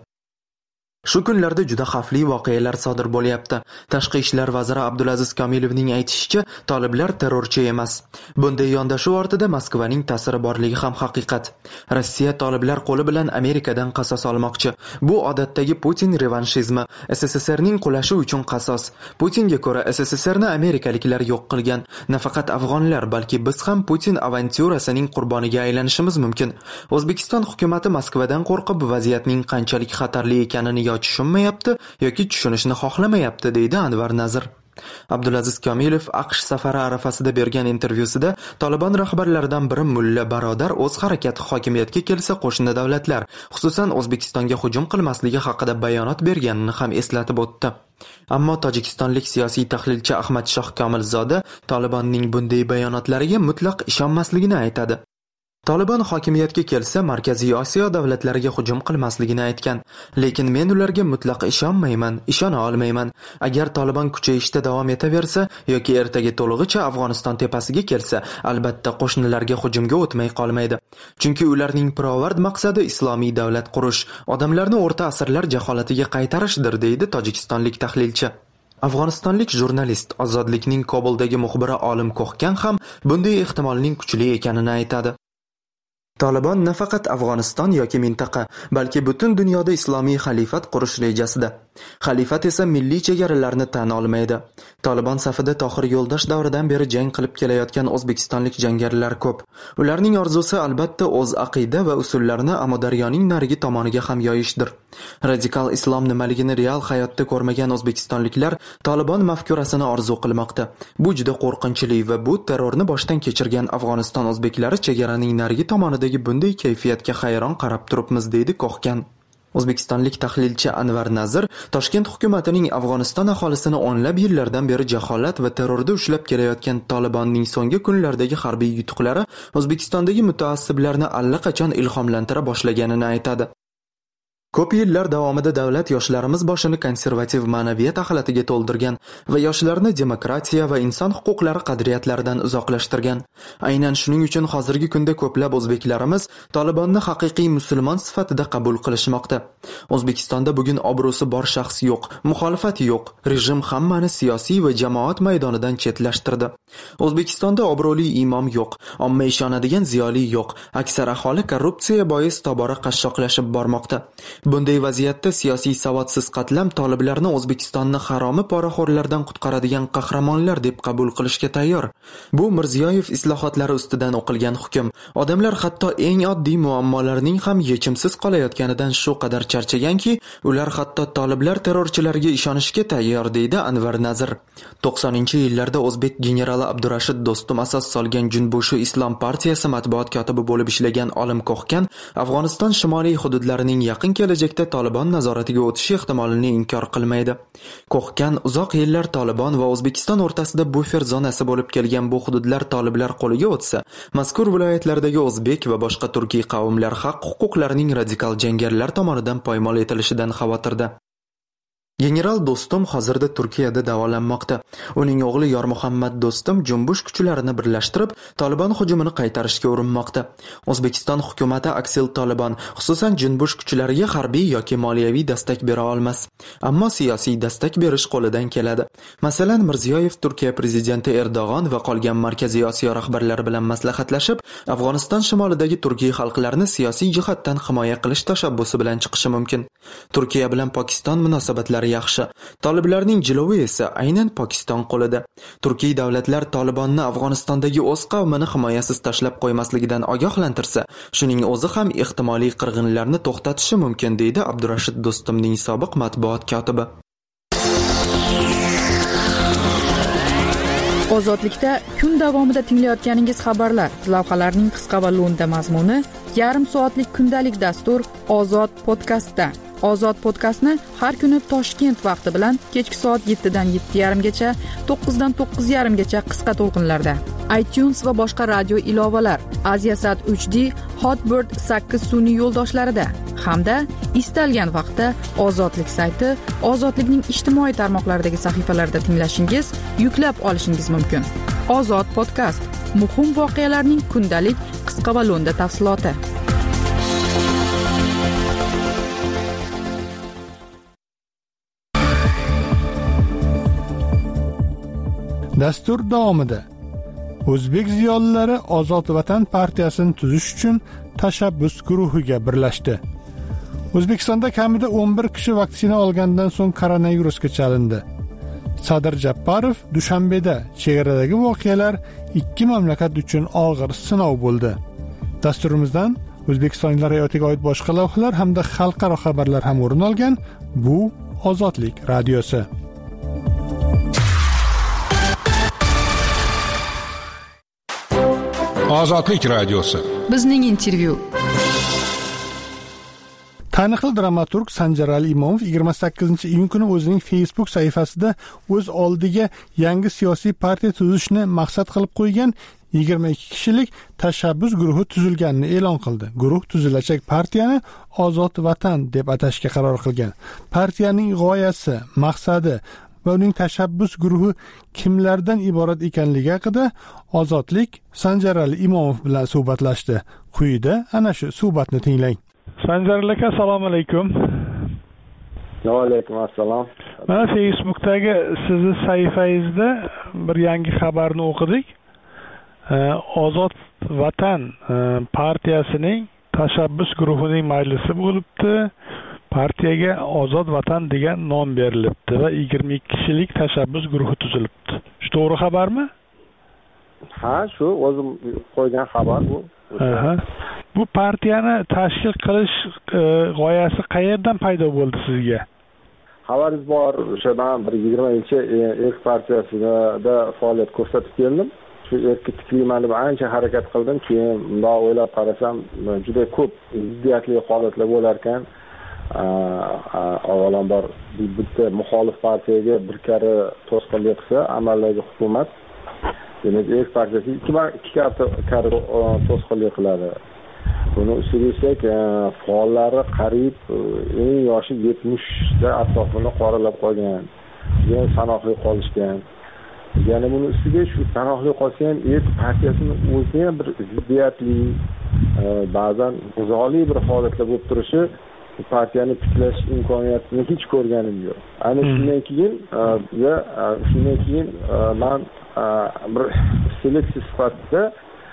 Shu kunlarda juda xavfli voqealar sodir bo'lyapti. Tashqi ishlar vaziri Abdulaziz Komilovning aytishicha, toliblar terrorchi emas. Bunday yondashuv ortida Moskvaning ta'siri borligi ham haqiqat. Rossiya toliblar qo'li bilan Amerikadan qasos olmoqchi. Bu odatdagi Putin revanshizmi, SSSRning qulashi uchun qasos. Putinga ko'ra S S S Rni amerikaliklar yo'q qilgan. Nafaqat afg'onlar, balki biz ham Putin avantyurasining qurboniga aylanishimiz mumkin. O'zbekiston hukumatı Moskvadan qo'rqib vaziyatning qanchalik xatarli ekanini tushunmayapti yoki tushunishni xohlamayapti, deydi Anvar Nazir. Abdulaziz Komilov AQSh safari arafasida bergan intervyusida Tolibon rahbarlaridan biri Mulla Barodar o'z harakati hokimiyatga kelsa qo'shni davlatlar, xususan O'zbekistonga hujum qilmasligi haqida bayonot berganini ham eslatib o'tdi. Ammo tojikistonlik siyosiy tahlilchi Ahmadshoh Komilzoda Tolibonning bunday bayonotlariga mutlaq ishonmasligini aytadi. Tolibon hokimiyatga kelsa Markaziy Osiyo davlatlariga hujum qilmasligini aytgan, lekin men ularga mutlaq ishonmayman, ishona olmayman. Agar Tolibon kuchayishda davom etaversa yoki ertaga to'lig'icha Afg'oniston tepasiga kelsa, albatta qo'shnilarga hujumga o'tmay qolmaydi. Chunki ularning pirovard maqsadi islomiy davlat qurish, odamlarni o'rta asrlar jaholatiga qaytarishdir, deydi tojikistonlik tahlilchi. Afg'onistonlik jurnalist Ozodlikning Kobuldagi muxbiri Olim Ko'xkan ham bunday ehtimolning kuchli ekanini aytadi. Tolibon nafaqat Afg'oniston yoki mintaqa, balki butun dunyoda islomiy xalifat qurish rejasida. Xalifat esa milliy chegaralarni tan olmaydi. Tolibon safida Tohir Yo'ldosh davridan beri jang qilib kelayotgan o'zbekistonlik jangarilar ko'p. Ularning orzusi albatta o'z aqida va usullarini Amudaryoning narigi tomoniga ham yoyishdir. Radikal islom nimaligini real hayotda ko'rmagan o'zbekistonliklar Tolibon mafkurasini orzu qilmoqda. Bu juda qo'rqinchli va bu terrorni boshdan kechirgan Afg'oniston o'zbeklari chegaraning narigi tomonidagi bunday kayfiyatga hayron qarab turibmiz, deydi Ko'xkan. O'zbekistonlik tahlilchi Anvar Nazir Toshkent hukumatining Afg'oniston aholisini o'nlab yillardan beri jaholat va terrorda ushlab kelayotgan Tolibonning so'nggi kunlardagi harbiy yutuqlari O'zbekistondagi mutaassiblarni allaqachon ilhomlantira boshlaganini aytadi. Ko'p yillar davomida davlat yoshlarimiz boshini konservativ ma'naviyat axlatiga to'ldirgan va yoshlarni demokratiya va inson huquqlari qadriyatlaridan uzoqlashtirgan. Aynan shuning uchun hozirgi kunda ko'plab o'zbeklarimiz Tolibonni haqiqiy musulmon sifatida qabul qilishmoqda. O'zbekistonda bugun obro'si bor shaxs yo'q, muxolifat yo'q, rejim hammani siyosiy va jamoat maydonidan chetlashtirdi. O'zbekistonda obro'li imom yo'q, omma ishonadigan ziyoli yo'q, aksar aholi korrupsiya bois tobora qashshoqlashib bormoqda. Bunday vaziyatda siyosiy savodsiz qatlam toliblarni O'zbekistonni haromi poraxo'rlardan qutqaradigan qahramonlar deb qabul qilishga tayyor. Bu Mirziyoyev islohotlari ustidan o'qilgan hukm. Odamlar hatto eng oddiy muammolarning ham yechimsiz qolayotganidan shu qadar charchaganki, ular hatto toliblar terrorchilariga ishonishga tayyor, deydi Anvar Nazir. to'qsoninchi yillarda o'zbek generali Abdurashid Do'stum asos solgan Junbushu Islom partiyasi matbuot kotibi bo'lib ishlagan Olim Ko'xkan Afg'oniston shimoliy hududlarining yaqin kelajakda Tolibon nazoratiga o'tishi ehtimolini inkor qilmaydi. Ko'xkan uzoq yillar Tolibon va O'zbekiston o'rtasida bufer zonasi bo'lib kelgan bu hududlar toliblar qo'liga o'tsa, mazkur viloyatlardagi o'zbek va boshqa turkiy qavmlar haq huquqlarining radikal jangarilar tomonidan poymol etilishidan xavotirda. General Do'stum hozirda Turkiyada davolanmoqda. Uning o'g'li Yormuhammad Do'stum Junbush kuchlarini birlashtirib, Tolibon hujumini qaytarishga urinmoqda. O'zbekiston hukumatı aksil Tolibon, xususan Junbush kuchlariga harbiy yoki moliyaviy dastak bera olmas. Ammo siyosiy dastak berish qo'lidan keladi. Masalan, Mirziyoyev Turkiya prezidenti Erdo'g'on va qolgan Markaziy Osiyo rahbarlari bilan maslahatlashib, Afg'oniston shimolidagi turkiy xalqlarni siyosiy jihatdan himoya qilish tashabbusi bilan chiqishi mumkin. Turkiya bilan Pokiston munosabatlari yaxshi. Toliblarning jilovi esa aynan Pokiston qo'lida. Turkiy davlatlar Tolibonni Afg'onistondagi o'z qavmini himoyasiz tashlab qo'ymasligidan ogohlantirsa, shuning o'zi ham ehtimoliy qirg'inlarni to'xtatishi mumkin, deydi Abdurashid Do'stumning sobiq matbuot kotibi. Ozodlikda kun davomida tinglayotganingiz xabarlar, lavhalarning qisqa va lo'nda mazmuni, yarim soatlik kundalik dastur Ozod podkastda. Ozod podkastni har kuni Toshkent vaqti bilan kechki soat yettidan yetti yarim gacha, to'qqizdan to'qqiz yarim gacha qisqa to'lqinlarda. iTunes va boshqa radio ilovalar, Aziasat uch D, Hotbird sakkiz sun'iy yo'ldoshlarida hamda istalgan vaqtda Ozodlik sayti, Ozodlikning ijtimoiy tarmoqlaridagi sahifalarida tinglashingiz, yuklab olishingiz mumkin. Ozod podkast, muhim voqealarning kundalik qisqa va lo'nda tafsiloti. Dastur davomida O'zbek ziyolilari Ozod Vatan partiyasini tuzish uchun tashabbus guruhiga birlashdi. O'zbekistonda kamida o'n bir kishi vaksina olgandan so'ng koronavirusga chalindi. Sadir Jabbarov Dushanbeda chegaradagi voqealar ikki mamlakat uchun og'ir sinov bo'ldi. Dasturimizdan O'zbekistonliklar hayotiga oid boshqa lavhalar hamda xalqaro xabarlar ham o'rin olgan. Bu Ozodlik radiosi. Ozodlik radiosi. Bizning intervyu. Taniqli dramaturg Sanjar Ali Imomov yigirma sakkizinchi iyun kuni o'zining Facebook sahifasida o'z oldiga yangi siyosiy partiya tuzishni maqsad qilib qo'ygan yigirma ikki kishilik tashabbus guruhi tuzilganini e'lon qildi. Guruh tuzilajak partiyani Ozod Vatan deb atashga qaror qilgan. Partiyaning g'oyasi, maqsadi va uning tashabbus guruhi kimlardan iborat ekanligi haqida Ozodlik Sanjar Ali Imomov bilan suhbatlashdi. Quyida ana shu suhbatni tinglang. Sanjar aka, assalomu alaykum. Va alaykum assalom. Mana Facebookdagi sizning sahifangizda bir yangi xabarni o'qidik. Ozod Vatan partiyasining tashabbus guruhining majlisi bo'libdi. Partiyaga Ozod Vatan degan nom berilibdi va yigirma ikki kishilik tashabbus guruhi tuzilibdi. Shu to'g'ri xabarmi? Ha, shu o'zim qo'ygan xabar bu. Aha. Bu partiyani tashkil qilish g'oyasi qayerdan paydo bo'ldi sizga? Xabaringiz bor, o'sha men bir yigirmanchi Erk partiyasida faoliyat ko'rsatib keldim. Shu erkka tikliman deb ancha harakat qildim, keyin bundoq o'ylab qarasam, juda ko'p ziddiyatli holatlar bo'lar ekan. Avvalambor bitta muxolif partiyaga bir karra to'sqinlik qilsa, amaldagi hukumat, demak Erk partiyasi ikki karra to'sqinlik qiladi. Buni ustiga esa faollari qariyb eng yoshi yetmishda atrofini qoralab qolgan, yana sanoqli qolishgan. Yana buni ustiga shu sanoqli qolsa ham Erk partiyasining o'zi ham bir ziddiyatli, ba'zan muzoli bir holatlar bo'lib turishi partiyani tiklash imkoniyatini hech ko'rganim yo'q. Ana shundan keyin va shundan keyin men bir seleksiya sifatida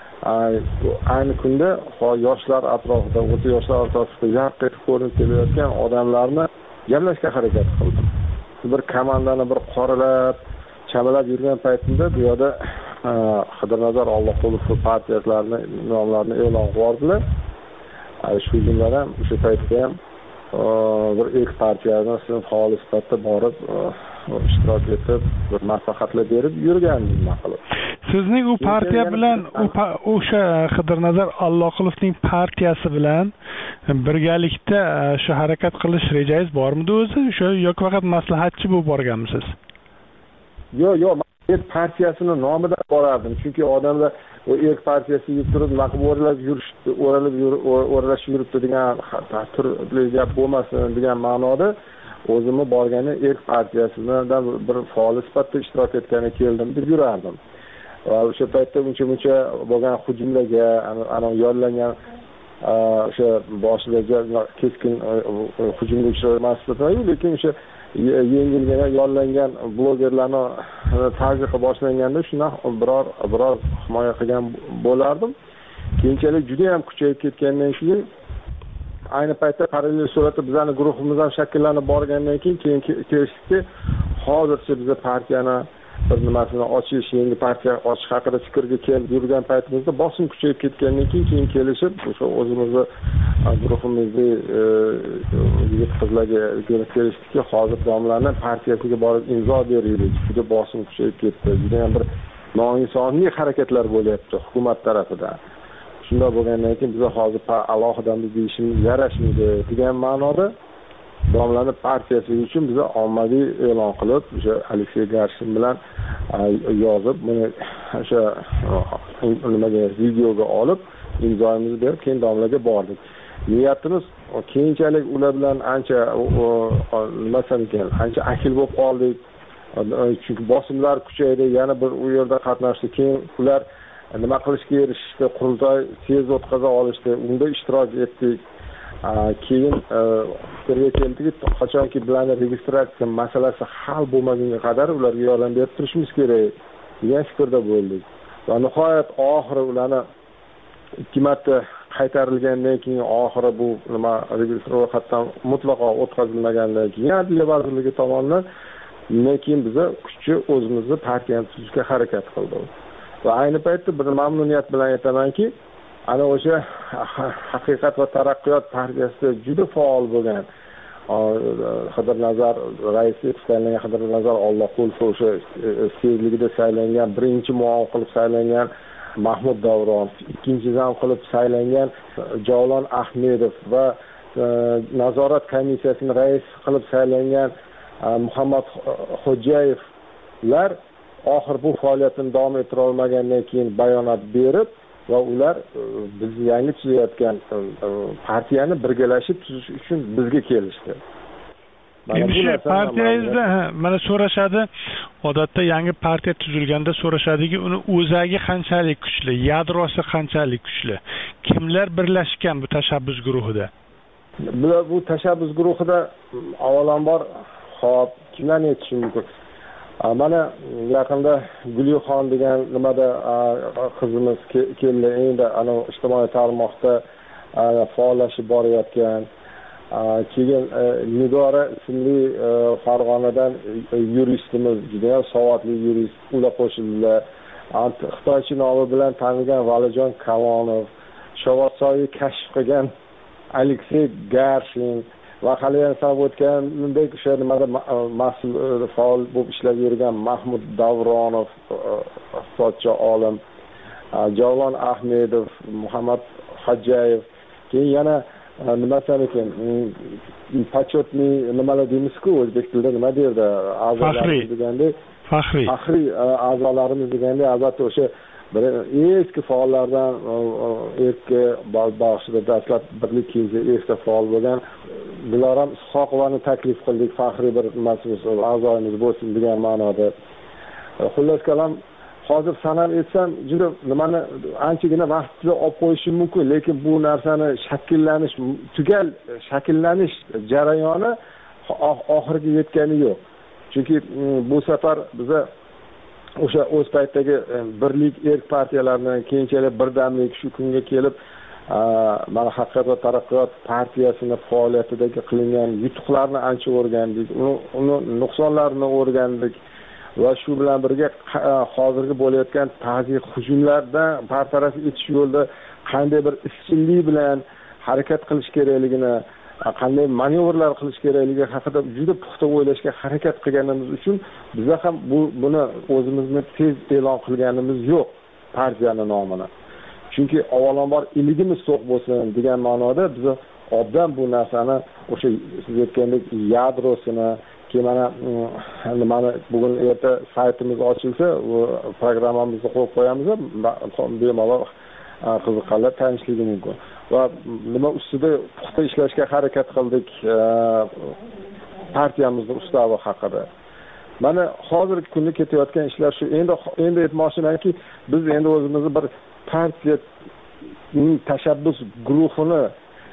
ayni kunda yoshlar atrofida, o'ta yoshlar atrofida yarq etib ko'rinib kelayotgan odamlarni jamlashga harakat qildim. Bir komandani bir qoralab, chamalab yurgan paytimda bu yerda Xidirnazar Allohqulov partiyalarni nomlarini e'lon qildilar. Shu jumladan o'sha paytda ham bir Erk partiyasining faol sifatida borib ishtirok etib, bir maslahatlar berib yurgandim maqolib. Sizning u partiya bilan o'sha Xidirnazar Allohqulovning partiyasi bilan birgalikda shu harakat qilish rejangiz bormidi o'zi? O'sha yoki faqat maslahatchi bo'lib borganmisiz? Yo'q, yo'q, Erk partiyasining nomidan borardim. Chunki odamlar o Erk partiyasi yurib turib, maqbul o'ralab yurishdi, o'ralab o'ralashib yuribdi degan turli gap bo'lmasin degan ma'noda o'zimni borgani Erk partiyasidan bir faol sifatida ishtirok etgani keldim deb yurardim. Va o'sha paytda uncha-muncha bo'lgan hujumlarga, ana yollangan o'sha boshidagi keskin hujumga uchramasdi, lekin o'sha yengilgina yollangan blogerlarni tazyiqi boshlanganda shundan biror biror himoya qilgan bo'lardim. Keyinchalik juda ham kuchayib ketgandan keyin ayni paytda parallel sur'atda bizning guruhimiz ham shakllanib borgandan keyin keyin kelishdiki, hozircha biz partiyani bir nimasini ochish, yangi partiya ochish haqida fikrga kelib yurgan paytimizda bosim kuchayib ketgandan keyin keyin kelishib, o'sha o'zimizni guruhimizni yigit qizlarga kelishdiki, hozir domlarning partiyasiga borib imzo beraylik. Juda bosim kuchayib ketdi. Juda ham bir noinsoniy harakatlar bo'lyapti hukumat tarafidan. Shunday bo'lgandan keyin biz hozir alohidamiz deyishimiz yarashmaydi degan ma'noda domlani partiyasi uchun biz ommaviy e'lon qilib, o'sha Aleksey Garshin bilan yozib, buni o'sha nimaga videoga olib, imzoyimizni berib, keyin domlaga bordik. Niyatimiz keyinchalik ular bilan ancha nima ekan, ancha akil bo'lib qoldik. Chunki bosimlar kuchaydi, yana bir u yerda qatnashdi. Keyin ular nima qilishga erishishdi, qurultoy tez o'tkaza olishdi, unda ishtirok etdik. Keyin fikrga keldiki, qachonki bilan registratsiya masalasi hal bo'lmagunga qadar ularga yordam berib turishimiz kerak degan fikrda bo'ldik. Va nihoyat oxiri ularni ikki marta qaytarilgandan keyin oxiri bu nima ro'yxatdan mutlaqo o'tkazilmagandan keyin Adliya vazirligi tomonidan lekin biz kuchli o'zimizni partiyani tuzishga harakat qildik. Va ayni paytda bir mamnuniyat bilan aytamanki, ana o'sha Haqiqat va taraqqiyot partiyasida juda faol bo'lgan Xidirnazar raisi tayinlangan Xidirnazar Allohqulov o'sha siyosligida saylangan, birinchi muavin qilib saylangan Mahmud Davron, ikkinchidan qilib saylangan Javlon Ahmedov va nazorat komissiyasining raisi qilib saylangan Muhammad Xo'jayevlar oxir bu faoliyatini davom ettira olmagandan keyin bayonot berib va ular biz yangi tuzayotgan partiyani birgalashib tuzish uchun bizga kelishdi. Endi shu partiyangizda mana so'rashadi, odatda yangi partiya tuzilganda so'rashadiki, uni o'zagi qanchalik kuchli, yadrosi qanchalik kuchli, kimlar birlashgan bu tashabbus guruhida? Bu tashabbus guruhida avvalambor xo'p, kimlarni aytish mumkin? Mana yaqinda Gulixon degan nimada qizimiz keldi, endi ana ijtimoiy tarmoqda faollashib borayotgan. Keyin Nigora ismli Farg'onadan yuristimiz, juda savodli yurist, ular qo'shildilar. Xitoycha nomi bilan tanilgan Valijon Kalonov, Shovotsoyni kashf qilgan Aleksey Garshin va hali yana sanab o'tgandek o'sha nimada mas'ul faol bo'lib ishlab yurgan Mahmud Davronov, iqtisodchi olim, Javlon Ahmedov, Muhammad Xo'jayev, keyin yana nima san ekan, почетный nimalar deymiz-ku, o'zbek tilida nima deydi, a'zolarimiz deganda, faxriy faxriy a'zolarimiz deganda albatta o'sha bir eski faollardan erki bag'ishida dastlab birlik keyingi eski faol bo'lgan Diloram Ishoqovani taklif qildik, faxriy bir mas'ul a'zoyimiz bo'lsin degan ma'noda. Xullas kalom, hozir sanab etsam juda nimani anchagina vaqtida olib qo'yishim mumkin, lekin bu narsani shakllanish, tugal shakllanish jarayoni oxiriga yetgani yo'q. Chunki bu safar biza o'sha o'z paytdagi birlik erk partiyalaridan keyinchalik birdamlik shu kunga kelib mana Haqiqat va taraqqiyot partiyasini faoliyatidagi qilingan yutuqlarni ancha o'rgandik, uni nuqsonlarini o'rgandik va shu bilan birga hozirgi bo'layotgan ta'ziyat hujumlardan bartaraf etish yo'lida qanday bir izchillik bilan harakat qilish kerakligini, qanday manevrlar qilish kerakligi haqida juda puxta o'ylashga harakat qilganimiz uchun biza ham bu buni o'zimizni tez e'lon qilganimiz yo'q partiyani nomini. Chunki avvalambor iligimiz to'q bo'lsin degan ma'noda biz obdan bu narsani o'sha siz aytgandek yadrosini, keyin mana nimani bugun erta saytimiz ochilsa, programmamizni qo'yib qo'yamiz, bemalol qiziqqanlar tanishligi mumkin. Va nima ustida puxta ishlashga harakat qildik partiyamizning ustavi haqida. Mana hozirgi kunda ketayotgan ishlar shu. Endi endi aytmoqchimanki, biz endi o'zimizni bir partiyaning tashabbus guruhini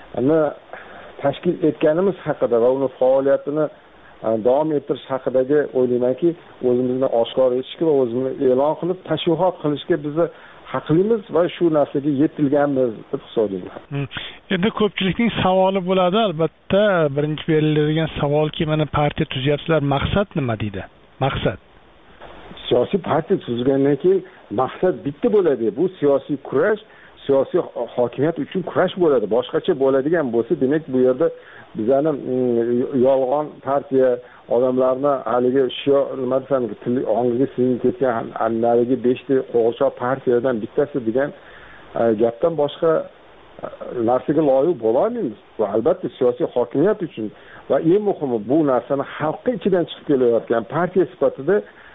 tashkil etganimiz haqida va uni faoliyatini davom ettirish haqidagi o'ylaymanki, o'zimizni oshkor etishga va o'zimizni e'lon qilib tashviqot qilishga bizni haqlimiz va shu narsaga yetilganmiz deb hisoblayman. Endi ko'pchilikning savoli bo'ladi, albatta, birinchi beriladigan savolki, mana partiya tuzyapsizlar, maqsad nima deydi? Maqsad. Siyosiy partiya tuzgandan keyin maqsad bitta bo'ladi. Bu siyosiy kurash, siyosiy hokimiyat uchun kurash bo'ladi. Boshqacha bo'ladigan bo'lsa, demak bu yerda bizani yolg'on partiya, odamlarni haligi shu nima desam, ongiga singib ketgan haligi beshta qo'g'irchoq partiyadan bittasi degan gapdan boshqa narsaga loyiq bo'lolmaymiz. Va albatta siyosiy hokimiyat uchun va eng muhimi bu narsani xalqqa ichidan chiqib kelayotgan partiya sifatida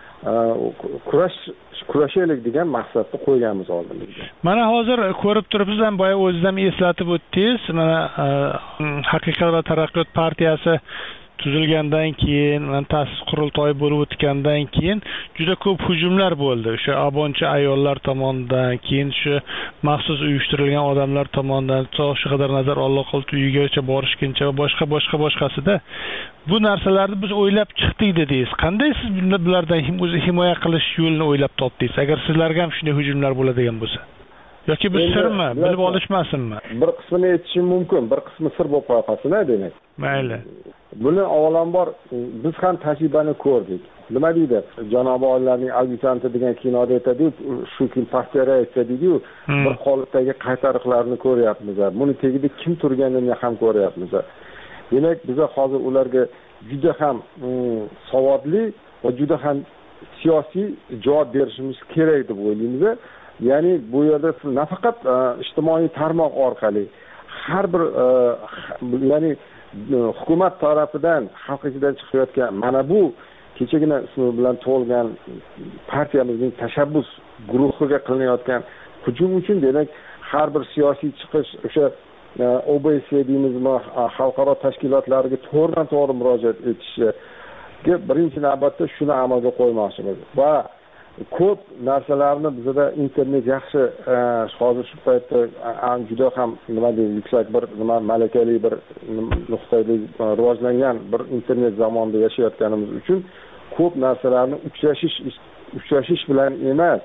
kurash kurashaylik degan maqsadni qo'yganmiz oldimizga. Mana hozir ko'rib turibsiz ham, boya o'zingiz ham eslatib o'tdingiz. Mana Haqiqat va taraqqiyot partiyasi tuzilgandan keyin, mana ta'sis qurultoyi bo'lib o'tgandan keyin juda ko'p hujumlar bo'ldi. O'sha obunchi ayollar tomonidan, keyin shu maxsus uyushtirilgan odamlar tomonidan, Shohidar Nazar Allohqult uyigacha borishguncha va boshqa boshqa boshqasida bu narsalarni biz o'ylab chiqdik dedingiz. Qanday siz bulardan o'zi himoya qilish yo'lini o'ylab topdingiz? Agar sizlarga ham shunday hujumlar bo'ladigan bo'lsa, yoki bu sirmi, bilib olishmasinmi? Bir qismini aytishim mumkin, bir qismi sir bo'lib qolsin, demak. Mayli. Buni avvalambor biz ham tajribani ko'rdik. Nima deydi? Janobi Olilarning adjutanti degan kinoda aytadi, shu kun partiyada aytadi-ku, bir qolipdagi qaytariqlarni ko'ryapmiz. Buni tagida kim turganini ham ko'ryapmiz. Demak, biz hozir ularga juda ham savodli va juda ham siyosiy javob berishimiz kerak deb o'ylaymiz. Ya'ni bu yerda nafaqat ijtimoiy tarmoq orqali har bir ya'ni hukumat tarafidan xalq ichidan chiqayotgan mana bu kechagina ismi bilan to'lgan partiyamizning tashabbus guruhiga qilinayotgan hujum uchun demak har bir siyosiy chiqish o'sha O B S deymizmi, xalqaro tashkilotlarga to'g'ridan to'g'ri murojaat etishga birinchi navbatda shuni amalga qo'ymoqchimiz. Va ko'p narsalarni bizda internet yaxshi hozir shu paytda juda ham nima deydi, yuksak bir nima malakali bir nuqtada rivojlangan bir internet zamonida yashayotganimiz uchun ko'p narsalarni uchrashish uchrashish bilan emas,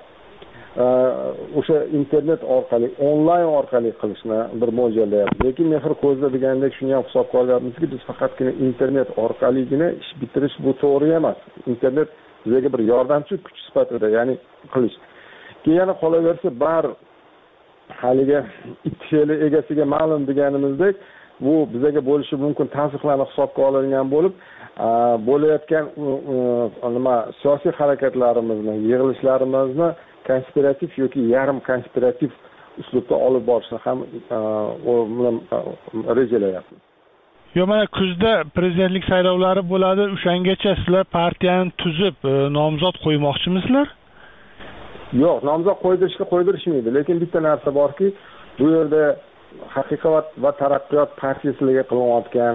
o'sha internet orqali, onlayn orqali qilishni bir mo'ljallayapmiz. Lekin mehr ko'zda degandek shuni ham hisobga olyapmizki, biz faqatgina internet orqaligina ish bitirish bu to'g'ri emas. Internet bizga bir yordamchi kuch sifatida, ya'ni qilish. Keyin qolaversa bar haliga ikkili egasiga ma'lum deganimizdek, bu bizga bo'lishi mumkin tasdiqlanib hisobga olingan bo'lib, bo'layotgan nima siyosiy harakatlarimizni, yig'ilishlarimizni konspirativ yoki yarim konspirativ uslubda olib borishni ham rejalayapmiz. Yo, mana kuzda prezidentlik saylovlari bo'ladi. O'shangacha sizlar partiyani tuzib nomzod qo'ymoqchimisizlar? Yo'q, nomzod qo'ydirishga qo'ydirishmaydi. Lekin bitta narsa borki, bu yerda Haqiqat va taraqqiyot partiyasiga qilinayotgan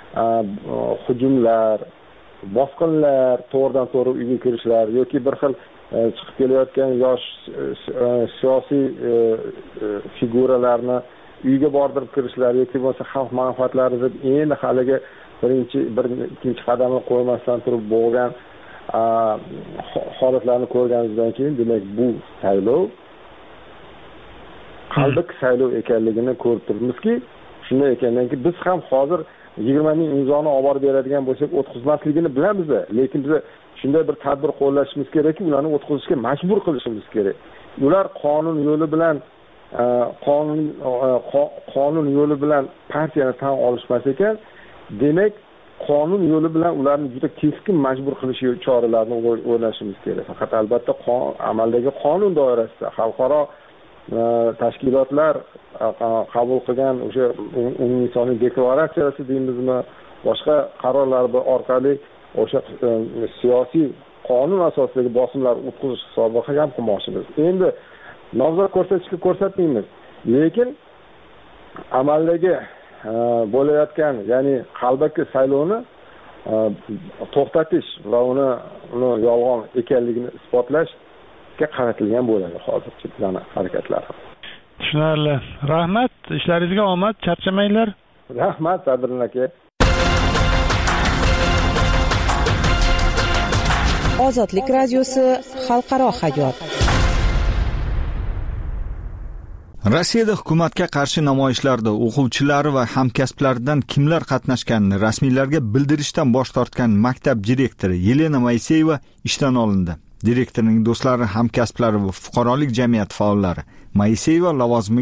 hujumlar, bosqinlar, to'g'ridan to'g'ri uyga kirishlar yoki bir xil chiqib kelayotgan yosh siyosiy figuralarni uyga bordirib kirishlar yoki bo'lmasa xalq manfaatlari deb endi haliga birinchi bir ikkinchi qadamni qo'ymasdan turib bo'lgan holatlarni ko'rganimizdan keyin demak bu saylov qalbiq saylov ekanligini ko'rib turibmizki, shunday ekandan keyin biz ham hozir yigirma ming imzoni olib borib beradigan bo'lsak o'tkazmasligini bilamiz, lekin biz shunday bir tadbir qo'llashimiz kerakki, ularni o'tkazishga majbur qilishimiz kerak. Ular qonun yo'li bilan qonun qonun yo'li bilan partiyani tan olishmas ekan, demak qonun yo'li bilan ularni juda keskin majbur qilish choralarini o'ylashimiz kerak. Faqat albatta amaldagi qonun doirasida xalqaro tashkilotlar qabul qilgan o'sha umuminsoniy deklaratsiyasi deymizmi, boshqa qarorlar orqali o'sha siyosiy qonun asosidagi bosimlar o'tkazish hisobiga ham qilmoqchimiz. Endi nomzod ko'rsatishga ko'rsatmaymiz, lekin amaldagi bo'layotgan, ya'ni qalbaki saylovni to'xtatish va uni uni yolg'on ekanligini isbotlashga qaratilgan bo'ladi hozircha bizning harakatlar. Tushunarli. Rahmat, ishlaringizga omad, charchamanglar. Rahmat, Sadrin aka. Ozodlik radiosi xalqaro hayot. Rossiyada hukumatga qarshi namoyishlarda o'quvchilari va hamkasblaridan kimlar qatnashganini rasmiylarga bildirishdan bosh tortgan maktab direktori Yelena Moiseyeva ishdan olindi. Direktorning do'stlari, hamkasblari va fuqarolik jamiyat faollari Moiseyeva lavozimiga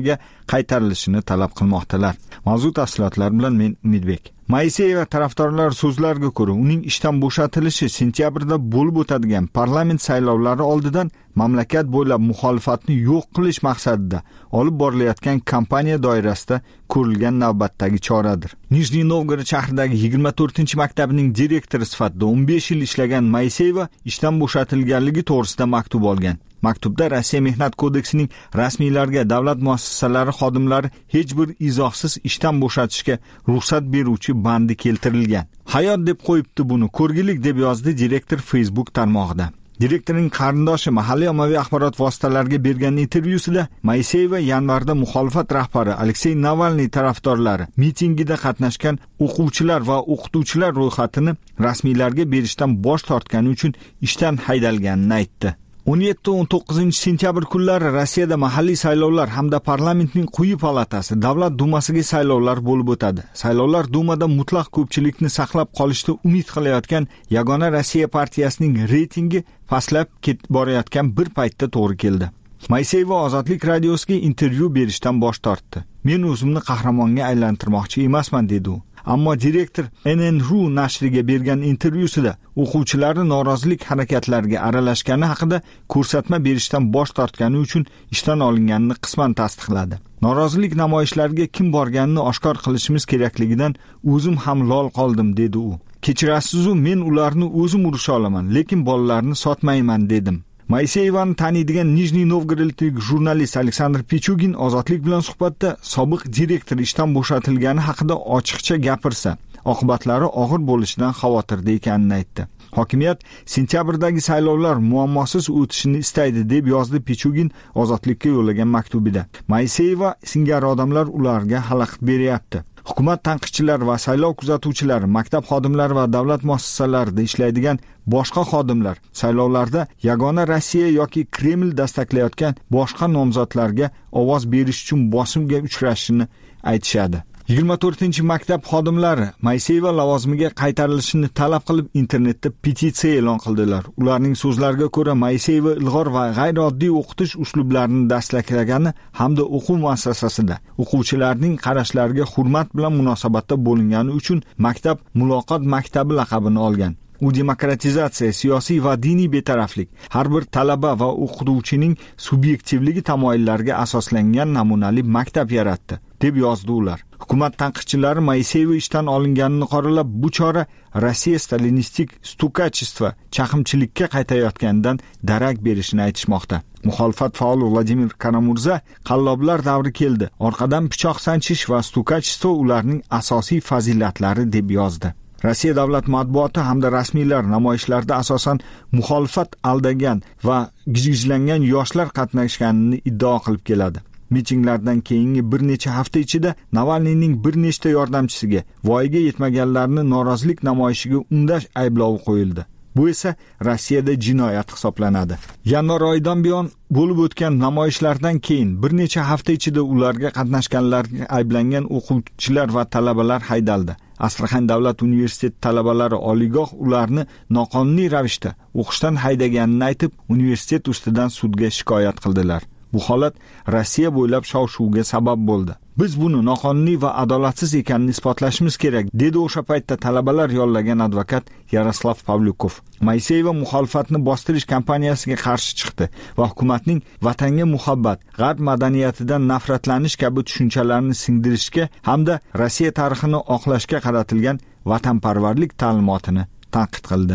qaytarilishini talab qilmoqdalar. Mavzu tafsilotlari bilan men Umidbek. Moiseyeva tarafdorlar so'zlariga ko'ra, uning ishdan bo'shatilishi sentyabrda bo'lib o'tadigan parlament saylovlari oldidan mamlakat bo'ylab muxolifatni yo'q qilish maqsadida olib borilayotgan kampaniya doirasida ko'rilgan navbatdagi choradir. Nijniy Novgorod shahridagi yigirma to'rtinchi maktabining direktori sifatida o'n besh yil ishlagan Moiseyeva ishdan bo'shatilganligi to'g'risida maktub olgan. Maktubda Rossiya Mehnat kodeksining rasmiylarga davlat muassasalari xodimlari hech bir izohsiz ishdan bo'shatishga ruxsat beruvchi bandi keltirilgan. Hayot deb qo'yibdi buni, ko'rgilik deb yozdi direktor Facebook tarmog'ida. Direktorning qarindoshi mahalliy ommaviy axborot vositalariga bergan intervyusida Moiseyeva yanvarda muxolifat rahbari Aleksey Navalniy tarafdorlari mitingida qatnashgan o'quvchilar va o'qituvchilar ro'yxatini rasmiylarga berishdan bosh tortgani uchun ishdan haydalganini aytdi. o'n yetti o'n to'qqizinchi sentyabr kunlari Rossiyada mahalliy saylovlar hamda parlamentning quyi palatasi Davlat dumasiga saylovlar bo'lib o'tadi. Saylovlar dumada mutlaq ko'pchilikni saqlab qolishda umid qilayotgan Yagona Rossiya partiyasining reytingi pastlab ketib borayotgan bir paytda to'g'ri keldi. Moiseyeva Ozodlik radiosiga intervyu berishdan bosh tortdi. Men o'zimni qahramonga aylantirmoqchi emasman dedi u. Ammo direktor N N R U nashriga bergan intervyusida o'quvchilarning norozilik harakatlariga aralashgani haqida ko'rsatma berishdan bosh tortgani uchun ishdan olinganini qisman tasdiqladi. Norozilik namoyishlariga kim borganini oshkor qilishimiz kerakligidan o'zim ham lol qoldim dedi u. Kechirasiz-u, men ularni o'zim urisha olaman, lekin bolalarni sotmayman dedim. Moiseyevani taniydigan Nijniy Novgorodlik jurnalist Aleksandr Pichugin Ozodlik bilan suhbatda sobiq direktor ishdan bo'shatilgani haqida ochiqcha gapirsa, oqibatlari og'ir bo'lishidan xavotirda ekanini aytdi. Hokimiyat sentyabrdagi saylovlar muammosiz o'tishini istaydi deb yozdi Pichugin Ozodlikka yo'llagan maktubida. Moiseyeva singari odamlar ularga xalaqit beryapti. Hukumat tanqidchilari va saylov kuzatuvchilari, maktab xodimlari va davlat muassasalarida ishlaydigan boshqa xodimlar saylovlarda Yagona Rossiya yoki Kreml dastaklayotgan boshqa nomzodlarga ovoz berish uchun bosimga uchrashishini aytishadi. yigirma to'rtinchi maktab xodimlari Moiseyeva lavozimiga qaytarilishini talab qilib internetda petitsiya e'lon qildilar. Ularning so'zlariga ko'ra Moiseyeva ilg'or va g'ayrioddiy o'qitish uslublarini dastaklagani hamda o'quv muassasasida o'quvchilarning qarashlariga hurmat bilan munosabatda bo'lingani uchun maktab muloqot maktabi laqabini olgan. U demokratizatsiya, siyosiy va diniy betaraflik, har bir talaba va o'qituvchining subyektivligi tamoyillariga asoslangan namunali maktab yaratdi, deb yozdi ular. Hukumat tanqidchilari Moiseyeva ishdan olinganini qoralab, bu chora Rossiya stalinistik stukachество, chaqimchilikka qaytayotganidan darak berishini aytishmoqda. Muxolifat faoli Vladimir Karamurza qalloblar davri keldi. Orqadan pichoq sanchish va stukachество ularning asosiy fazilatlari deb yozdi. Rossiya davlat matbuoti hamda rasmiylar namoyishlarda asosan muxolifat aldagan va gijgijlangan yoshlar qatnashganini iddao qilib keladi. Mitinglardan keyingi bir necha hafta ichida Navalniyning bir nechta yordamchisiga voyaga yetmaganlarni norozilik namoyishiga undash ayblovi qo'yildi. Bu esa Rossiyada jinoyat hisoblanadi. Yanvar oyidan buyon bo'lib o'tgan namoyishlardan keyin bir necha hafta ichida ularga qatnashganlarga ayblangan o'quvchilar va talabalar haydaldi. Astraxan davlat universiteti talabalari oliygoh ularni noqonuniy ravishda o'qishdan haydaganini aytib, universitet ustidan sudga shikoyat qildilar. Bu holat Rossiya bo'ylab shov-shuvga sabab bo'ldi. Biz buni noqonuniy va adolatsiz ekanini isbotlashimiz kerak, dedi o'sha paytda talabalar yollagan advokat Yaroslav Pavlyukov. Moiseyeva muxolifatni bostirish kampaniyasiga qarshi chiqdi va hukumatning vatanga muhabbat, g'arb madaniyatidan nafratlanish kabi tushunchalarni singdirishga hamda Rossiya tarixini oqlashga qaratilgan vatanparvarlik ta'limotini tanqid qildi.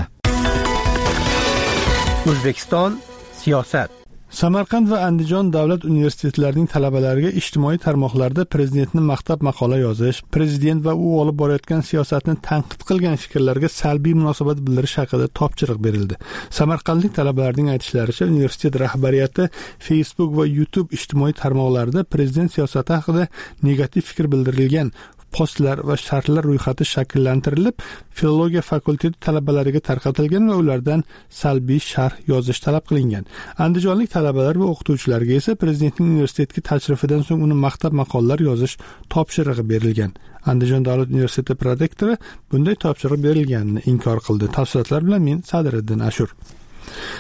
O'zbekiston siyosat. Samarqand va Andijon davlat universitetlarining talabalariga ijtimoiy tarmoqlarda prezidentni maqtab maqola yozish, prezident va u olib borayotgan siyosatni tanqid qilgan fikrlarga salbiy munosabat bildirish haqida topshiriq berildi. Samarqandlik talabalarning aytishlaricha, universitet rahbariyati Facebook va YouTube ijtimoiy tarmoqlarida prezident siyosati haqida negativ fikr bildirilgan postlar va sharhlar ro'yxati shakllantirilib, filologiya fakulteti talabalariga tarqatilgan va ulardan salbiy sharh yozish talab qilingan. Andijonlik talabalar va o'qituvchilarga esa prezidentning universitetga tashrifidan so'ng uni maqtab maqolalar yozish topshirig'i berilgan. Andijon davlat universiteti prorektori bunday topshiriq berilganini inkor qildi. Tafsilotlar bilan men Sadiriddin Ashur.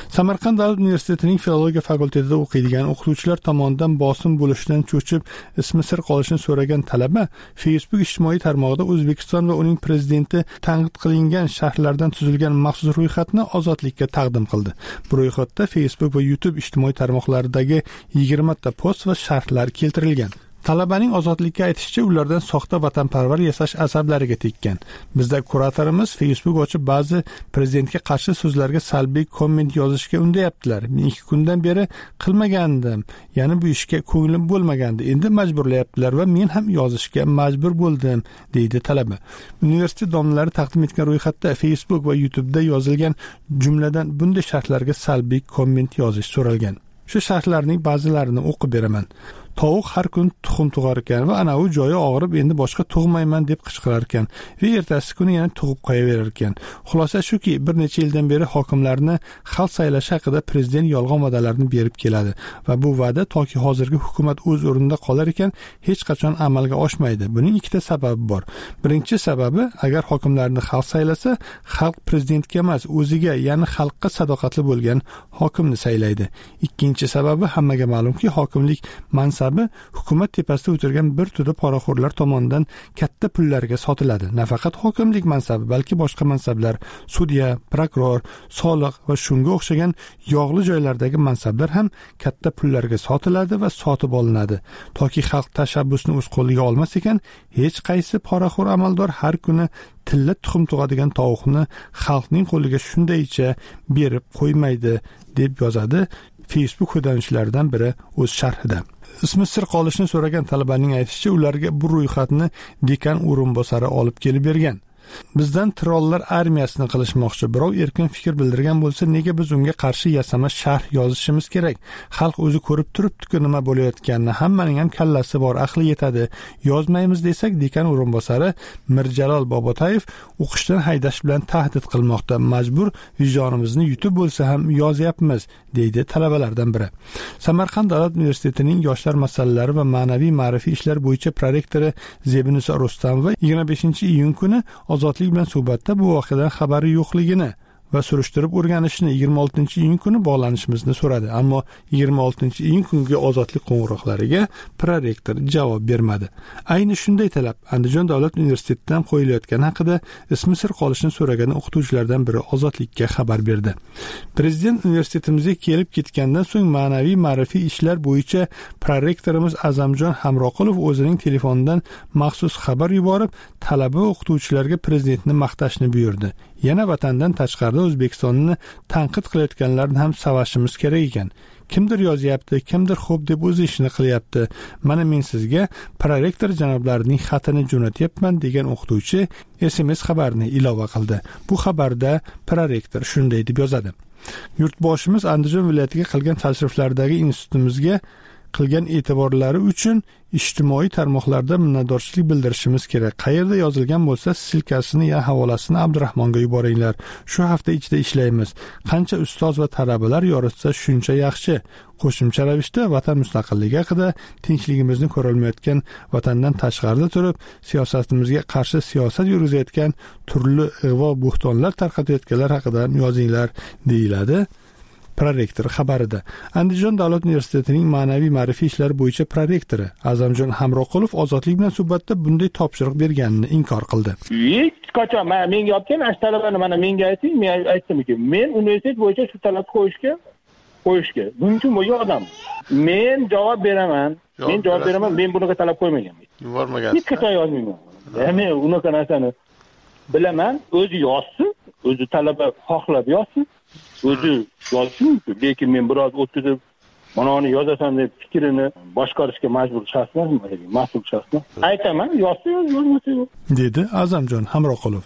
Samarqand davlat universitetining filologiya fakultetida o'qiydigan o'qituvchilar tomonidan bosim bo'lishidan cho'chib ismi sir qolishini so'ragan talaba Facebook ijtimoiy tarmog'ida O'zbekiston va uning prezidenti tanqid qilingan shaharlardan tuzilgan maxsus ro'yxatni Ozodlikka taqdim qildi. Bu ro'yxatda Facebook va YouTube ijtimoiy tarmoqlaridagi yigirma ta post va sharhlar keltirilgan. Talabaning Ozodlikka aytishicha, ulardan soxta vatanparvar yasash asablariga tekkan. Bizda kuratorimiz Facebook ochib ba'zi prezidentga qarshi so'zlarga salbiy komment yozishga undayaptilar. Men ikki kundan beri qilmagandim. Ya'ni bu ishga ko'nglim bo'lmagandi. Endi majburlayaptilar va men ham yozishga majbur bo'ldim, deydi talaba. Universitet domlari taqdim etgan ro'yxatda Facebook va YouTube'da yozilgan jumladan bunday sharhlarga salbiy komment yozish so'ralgan. Shu sharhlarning ba'zilarini o'qib beraman. Tovuq har kun tuxum tug'ar ekan va ana u joyi og'rib endi boshqa tug'mayman deb qichqirar ekan va ertasi kuni yana tug'ib qo'yaverar ekan. Xulosa shuki, bir necha yildan beri hokimlarni xalq saylashi haqida prezident yolg'on va'dalarni berib keladi va bu va'da toki hozirgi hukumat o'z o'rnida qolar ekan hech qachon amalga oshmaydi. Buning ikkita sababi bor. Birinchi sababi, agar hokimlarni xalq saylasa, xalq prezidentga emas, o'ziga, ya'ni xalqqa sadoqatli bo'lgan hokimni saylaydi. Ikkinchi sababi, hammaga ma'lumki, hokimlik mansabi hukumat tepasida o'tirgan bir to'da poraxo'rlar tomonidan katta pullarga sotiladi. Nafaqat hokimlik mansabi, balki boshqa mansablar, sudya, prokuror, soliq va shunga o'xshagan yog'li joylardagi mansablar ham katta pullarga sotiladi va sotib olinadi. Toki xalq tashabbusni o'z qo'liga olmas ekan, hech qaysi poraxo'r amaldor har kuni tilla tuxum tug'adigan tovuqni xalqning qo'liga shundaycha berib qo'ymaydi, deb yozadi Facebook foydalanuvchilaridan biri o'z sharhida. Ismi sir qolishini so'ragan talabaning aytishicha, ularga bu ro'yxatni dekan o'rinbosari olib kelib bergan. Bizdan trollar armiyasini qilishmoqchi. Birov erkin fikr bildirgan bo'lsa, nega biz unga qarshi yasama sharh yozishimiz kerak? Xalq o'zi ko'rib turibdi-ku nima bo'layotganini. Hammaning ham kallasi bor, aqli yetadi. Yozmaymiz desak, dekan o'rinbosari Mirjalol Bobotayev o'qishdan haydash bilan tahdid qilmoqda. Majbur vijdonimizni yutib bo'lsa ham yozyapmiz, deydi talabalardan biri. Samarqand davlat universitetining yoshlar masalalari va ma'naviy ma'rifiy ishlar bo'yicha prorektori Zebinisa Rustamova yigirma beshinchi iyun kuni Ozodlik bilan suhbatda bu voqeadan xabari yo'qligini va surishtirib o'rganishni yigirma oltinchi iyun kuni bog'lanishimizni so'radi. Ammo yigirma oltinchi iyun kungi Ozodlik qo'ng'iroqlariga prorektor javob bermadi. Ayni shunday talab Andijon davlat universitetidan qo'yilayotgani haqida ismi sir qolishini so'ragan o'qituvchilardan biri Ozodlikka xabar berdi. Prezident universitetimizga kelib ketgandan so'ng ma'naviy ma'rifiy ishlar bo'yicha prorektorimiz Azamjon Hamroqulov o'zining telefonidan maxsus xabar yuborib, talaba o'qituvchilarga prezidentni maqtashni buyurdi. Yana vatandan tashqarida O'zbekistonni tanqid qilayotganlarni ham savashimiz kerak ekan. Kimdir yozyapti, kimdir xo'p deb o'z ishini qilyapti. Mana men sizga prorektor janoblarining xatini jo'natyapman, degan o'qituvchi S M S xabarini ilova qildi. Bu xabarda prorektor shunday deb yozadi: Yurtboshimiz Andijon viloyatiga qilgan tashriflaridagi institutimizga qilgan e'tiborlari uchun ijtimoiy tarmoqlarda minnatdorchilik bildirishimiz kerak. Qayerda yozilgan bo'lsa, silkasini ya havolasini Abdurahmonga yuboringlar. Shu hafta ichida ishlaymiz. Qancha ustoz va talabalar yoritsa shuncha yaxshi. Qo'shimcha ravishda vatan mustaqilligi haqida, tinchligimizni ko'rolmayotgan vatandan tashqarida turib, siyosatimizga qarshi siyosat yurgizayotgan turli ig'vo bo'xtonlar tarqatayotganlar haqida yozinglar, deyiladi prorektor xabarida. Andijon davlat universitetining ma'naviy ma'rifiy ishlar bo'yicha prorektori Azamjon Hamroqulov Ozodlik bilan suhbatda bunday topshiriq berganini inkor qildi. Hech qachon mana menga aytgan ash talabani mana menga ayting, men aytdimki, men universitet bo'yicha shu talabni qo'yishga qo'yishga mumkin bo'lgan odam. Men javob beraman. Men javob beraman, men bunaqa talab qo'ymaganman. Yubormagan. Hech qachon yozmayman. Men unaqa narsani bilaman, o'zi yozsin, o'zi talaba xohlab yozsin. O'zi yozsin, lekin men biroz o'tkazib, mana uni yozasan deb fikrini boshqarishga majbur shaxsman, mas'ul shaxsman. Aytaman, yozsa yoz, yozmasa yo'q, dedi Azamjon Hamroqulov.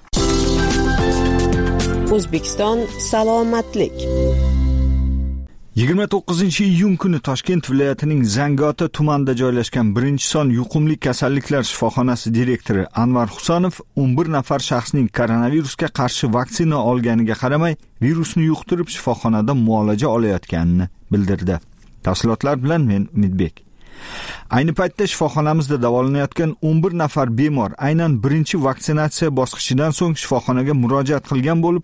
O'zbekiston salomatlik. yigirma to'qqizinchi iyun kuni Toshkent viloyatining Zangiota tumanida joylashgan birinchi son yuqumli kasalliklar shifoxonasi direktori Anvar Husanov o'n bir nafar shaxsning koronavirusga qarshi vaksina olganiga qaramay, virusni yuqtirib shifoxonada muolaja olayotganini bildirdi. Tafsilotlar bilan men Umidbek. Ayni paytda shifoxonamizda davolanayotgan o'n bir nafar bemor aynan birinchi vaksinatsiya bosqichidan so'ng shifoxonaga murojaat qilgan bo'lib,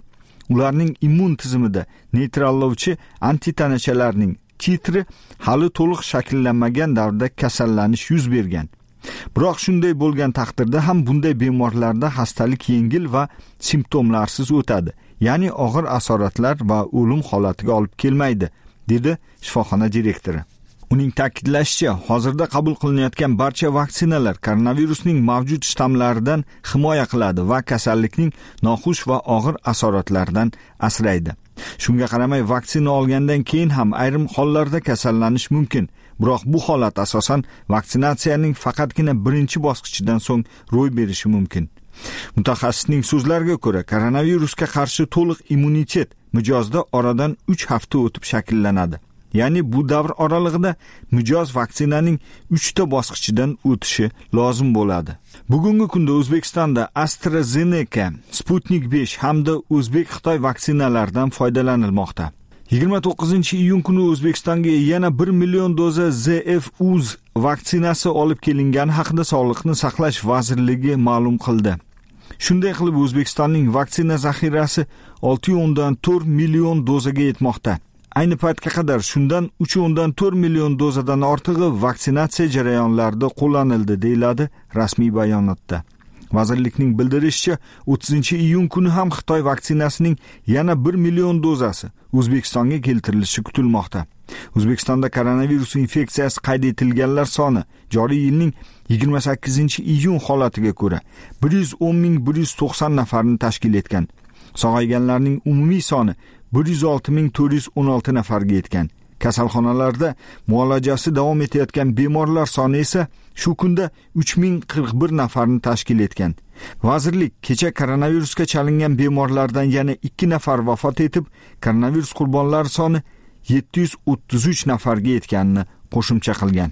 ularning immun tizimida neytrallovchi antitanachalarning titri hali to'liq shakllanmagan davrda kasallanish yuz bergan. Biroq shunday bo'lgan taqdirda ham bunday bemorlarda xastalik yengil va simptomlarsiz o'tadi, ya'ni og'ir asoratlar va o'lim holatiga olib kelmaydi, dedi shifoxona direktori. Uning ta'kidlashicha, hozirda qabul qilinayotgan barcha vaksinalar koronavirusning mavjud shtammlaridan himoya qiladi va kasallikning noxush va og'ir asoratlaridan asraydi. Shunga qaramay, vaksina olgandan keyin ham ayrim hollarda kasallanish mumkin. Biroq bu holat asosan vaksinatsiyaning faqatgina birinchi bosqichidan so'ng ro'y berishi mumkin. Mutaxassisning so'zlariga ko'ra, koronavirusga qarshi to'liq immunitet mijozda oradan uch hafta o'tib shakllanadi. Ya'ni bu davr oralig'ida mijoz vaksinaning uchta bosqichidan o'tishi lozim bo'ladi. Bugungi kunda O'zbekistonda AstraZeneca, Sputnik besh hamda O'zbek Xitoy vaksinalaridan foydalanilmoqda. yigirma to'qqizinchi iyun kuni O'zbekistonga yana bir million doza Z F U Z vaksinasi olib kelingani haqida Sog'liqni saqlash vazirligi ma'lum qildi. Shunday qilib, O'zbekistonning vaksina zaxirasi olti nuqta o'ndan to'rt million dozaga yetmoqda. Ayni paytga qadar shundan uch nuqta o'ndan to'rt million dozadan ortig'i vaksinatsiya jarayonlarida qo'llanildi, deyiladi rasmiy bayonotda. Vazirlikning bildirishicha, o'ttizinchi iyun kuni ham Xitoy vaksinasining yana bir million dozasi O'zbekistonga keltirilishi kutilmoqda. O'zbekistonda koronavirus infeksiyasi qayd etilganlar soni joriy yilning yigirma sakkizinchi iyun holatiga ko'ra bir yuz o'n ming bir yuz to'qson nafarni tashkil etgan. Sog'ayganlarning umumiy soni bir yuz olti ming to'rt yuz o'n olti nafarga yetgan. Kasalxonalarda muolajasi davom etayotgan bemorlar soni esa shu kunda uch ming qirq bir nafarni tashkil etgan. Vazirlik kecha koronavirusga chalingan bemorlardan yana ikki nafar vafot etib, koronavirus qurbonlari soni yetti yuz o'ttiz uch nafarga yetganini qo'shimcha qilgan.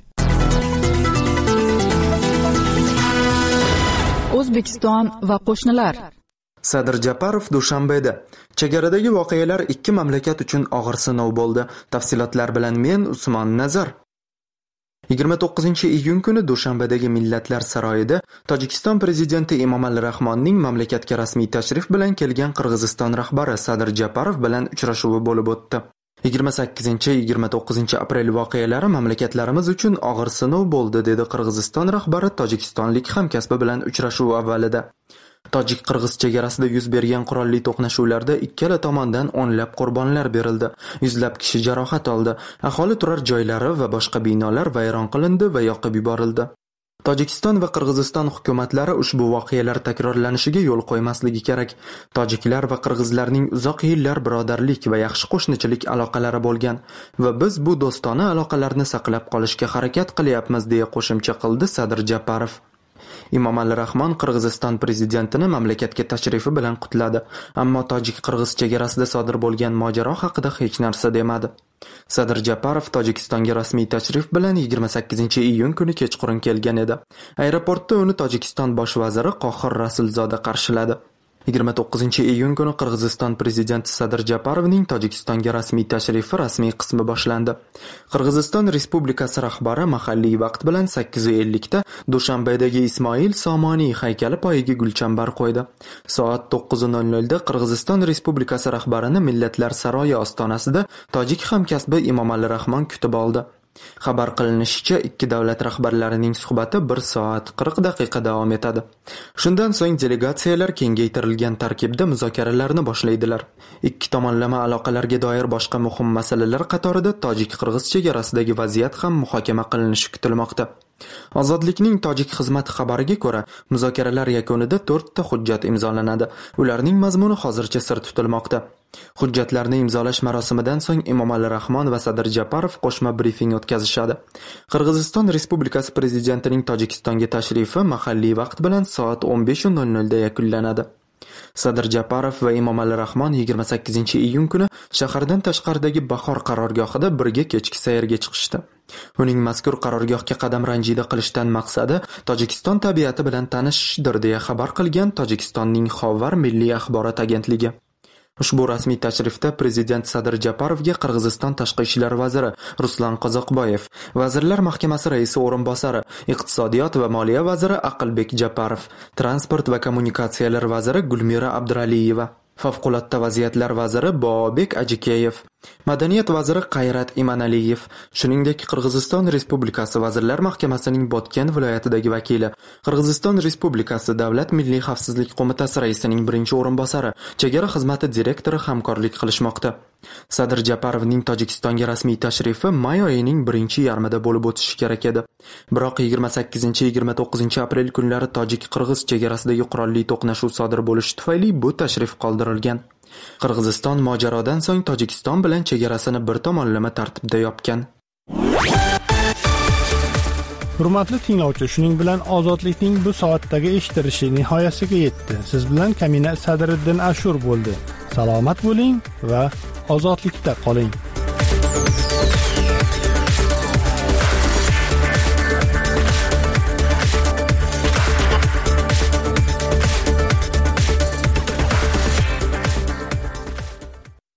O'zbekiston va qo'shnilar. Sadir Japarov Dushanbeda. Chegaradagi voqealar ikki mamlakat uchun og'ir sinov bo'ldi. Tafsilotlar bilan men Usmon Nazar. yigirma to'qqizinchi iyun kuni Dushanbedagi Millatlar saroyida Tojikiston prezidenti Emomali Rahmonning mamlakatga rasmiy tashrif bilan kelgan Qirg'iziston rahbari Sadir Japarov bilan uchrashuvi bo'lib o'tdi. yigirma sakkizinchi yigirma to'qqizinchi aprel voqealari mamlakatlarimiz uchun og'ir sinov bo'ldi, dedi Qirg'iziston rahbari tojikistonlik hamkasbi bilan uchrashuv avvalida. Tojik-Qirg'iz chegarasida yuz bergan qurolli to'qnashuvlarda ikkala tomondan o'nlab qurbonlar berildi, yuzlab kishi jarohat oldi, aholi turar joylari va boshqa binolar vayron qilindi va yoqib yuborildi. Tojikiston va Qirg'iziston hukumatlari ushbu voqealar takrorlanishiga yo'l qo'ymasligi kerak. Tojiklar va qirg'izlarning uzoq yillar birodarlik va yaxshi qo'shnichilik aloqalari bo'lgan va biz bu do'stona aloqalarni saqlab qolishga harakat qilyapmiz, deya qo'shimcha qildi Sadir Japarov. Emomali Rahmon Qirg'iziston prezidentini mamlakatga tashrifi bilan qutladi, ammo tojik-qirg'iz chegarasida sodir bo'lgan mojaro haqida hech narsa demadi. Sadir Japarov Tojikistonga rasmiy tashrif bilan yigirma sakkizinchi iyun kuni kechqurun kelgan edi. Aeroportda uni Tojikiston bosh vaziri Qohir Rasulzoda qarshiladi. yigirma to'qqizinchi iyun kuni Qirg'iziston prezidenti Sadir Japarovning Tojikistonga rasmiy tashrifi rasmiy qismi boshlandi. Qirg'iziston Respublikasi rahbari mahalliy vaqt bilan sakkiz ellik da Dushanbedagi Ismoil Somoniy haykali poyiga gulchambar qo'ydi. Soat to'qqiz nol nol da Qirg'iziston Respublikasi rahbarini Millatlar saroyi ostonasida tojik hamkasbi Emomali Rahmon kutib oldi. Xabar qilinishicha, ikki davlat rahbarlarining suhbati bir soat qirq daqiqa davom etadi. Shundan so'ng delegatsiyalar kengaytirilgan tarkibda muzokaralarni boshlaydilar. Ikki tomonlama aloqalarga doir boshqa muhim masalalar qatorida tojik-qirg'iz chegarasidagi vaziyat ham muhokama qilinishi kutilmoqda. Ozodlikning tojik xizmati xabariga ko'ra, muzokaralar yakunida to'rtta hujjat imzolanadi. Ularning mazmuni hozircha sir tutilmoqda. Hujjatlarni imzolash marosimidan so'ng Emomali Rahmon va Sadir Japarov qo'shma brifing o'tkazishadi. Qirg'iziston Respublikasi prezidentining Tojikistonga tashrifi mahalliy vaqt bilan soat o'n besh nol nol da yakunlanadi. Sadir Japarov va Emomali Rahmon yigirma sakkizinchi iyun kuni shahardan tashqaridagi Bahor qarorgohida birga kechki sayrga chiqishdi. Uning mazkur qarorgohga qadam ranjida qilishdan maqsadi Tojikiston tabiati bilan tanishishdir, deya xabar qilgan Tojikistonning Xovar milliy axborot agentligi. Ushbu rasmiy tashrifda prezident Sadir Japarovga Qirg'iziston tashqi ishlar vaziri Ruslan Qozoqboyev, Vazirlar Mahkamasi raisi o'rinbosari, Iqtisodiyot va moliya vaziri Aqlbek Japarov, Transport va kommunikatsiyalar vaziri Gulmira Abduraliyeva, Favqulodda vaziyatlar vaziri Bobek Ajikeyev, Madaniyat vaziri Qayrat Imanaliyev, shuningdek Qirg'iziston Respublikasi Vazirlar Mahkamasining Botken viloyatidagi vakili, Qirg'iziston Respublikasi Davlat Milliy xavfsizlik qo'mitasi raisining birinchi o'rinbosari, chegara xizmati direktori hamkorlik qilishmoqda. Sadir Japarovning Tojikistonga rasmiy tashrifi may oyining birinchi yarmida bo'lib o'tishi kerak edi. Biroq yigirma sakkizinchi yigirma to'qqizinchi aprel kunlari tojik-qirg'iz chegarasidagi qurolli to'qnashuv sodir bo'lishi tufayli bu tashrif qoldirilgan. Qirg'iziston mojarodan so'ng Tojikiston bilan chegarasini bir tomonlama tartibda yopgan. Hurmatli tinglovchi, shuning bilan ozodlikning bu soatdagi eshitilishi nihoyasiga yetdi. Siz bilan Kamina Sadiriddin Ashur bo'ldi. Salomat bo'ling va ozodlikda qoling.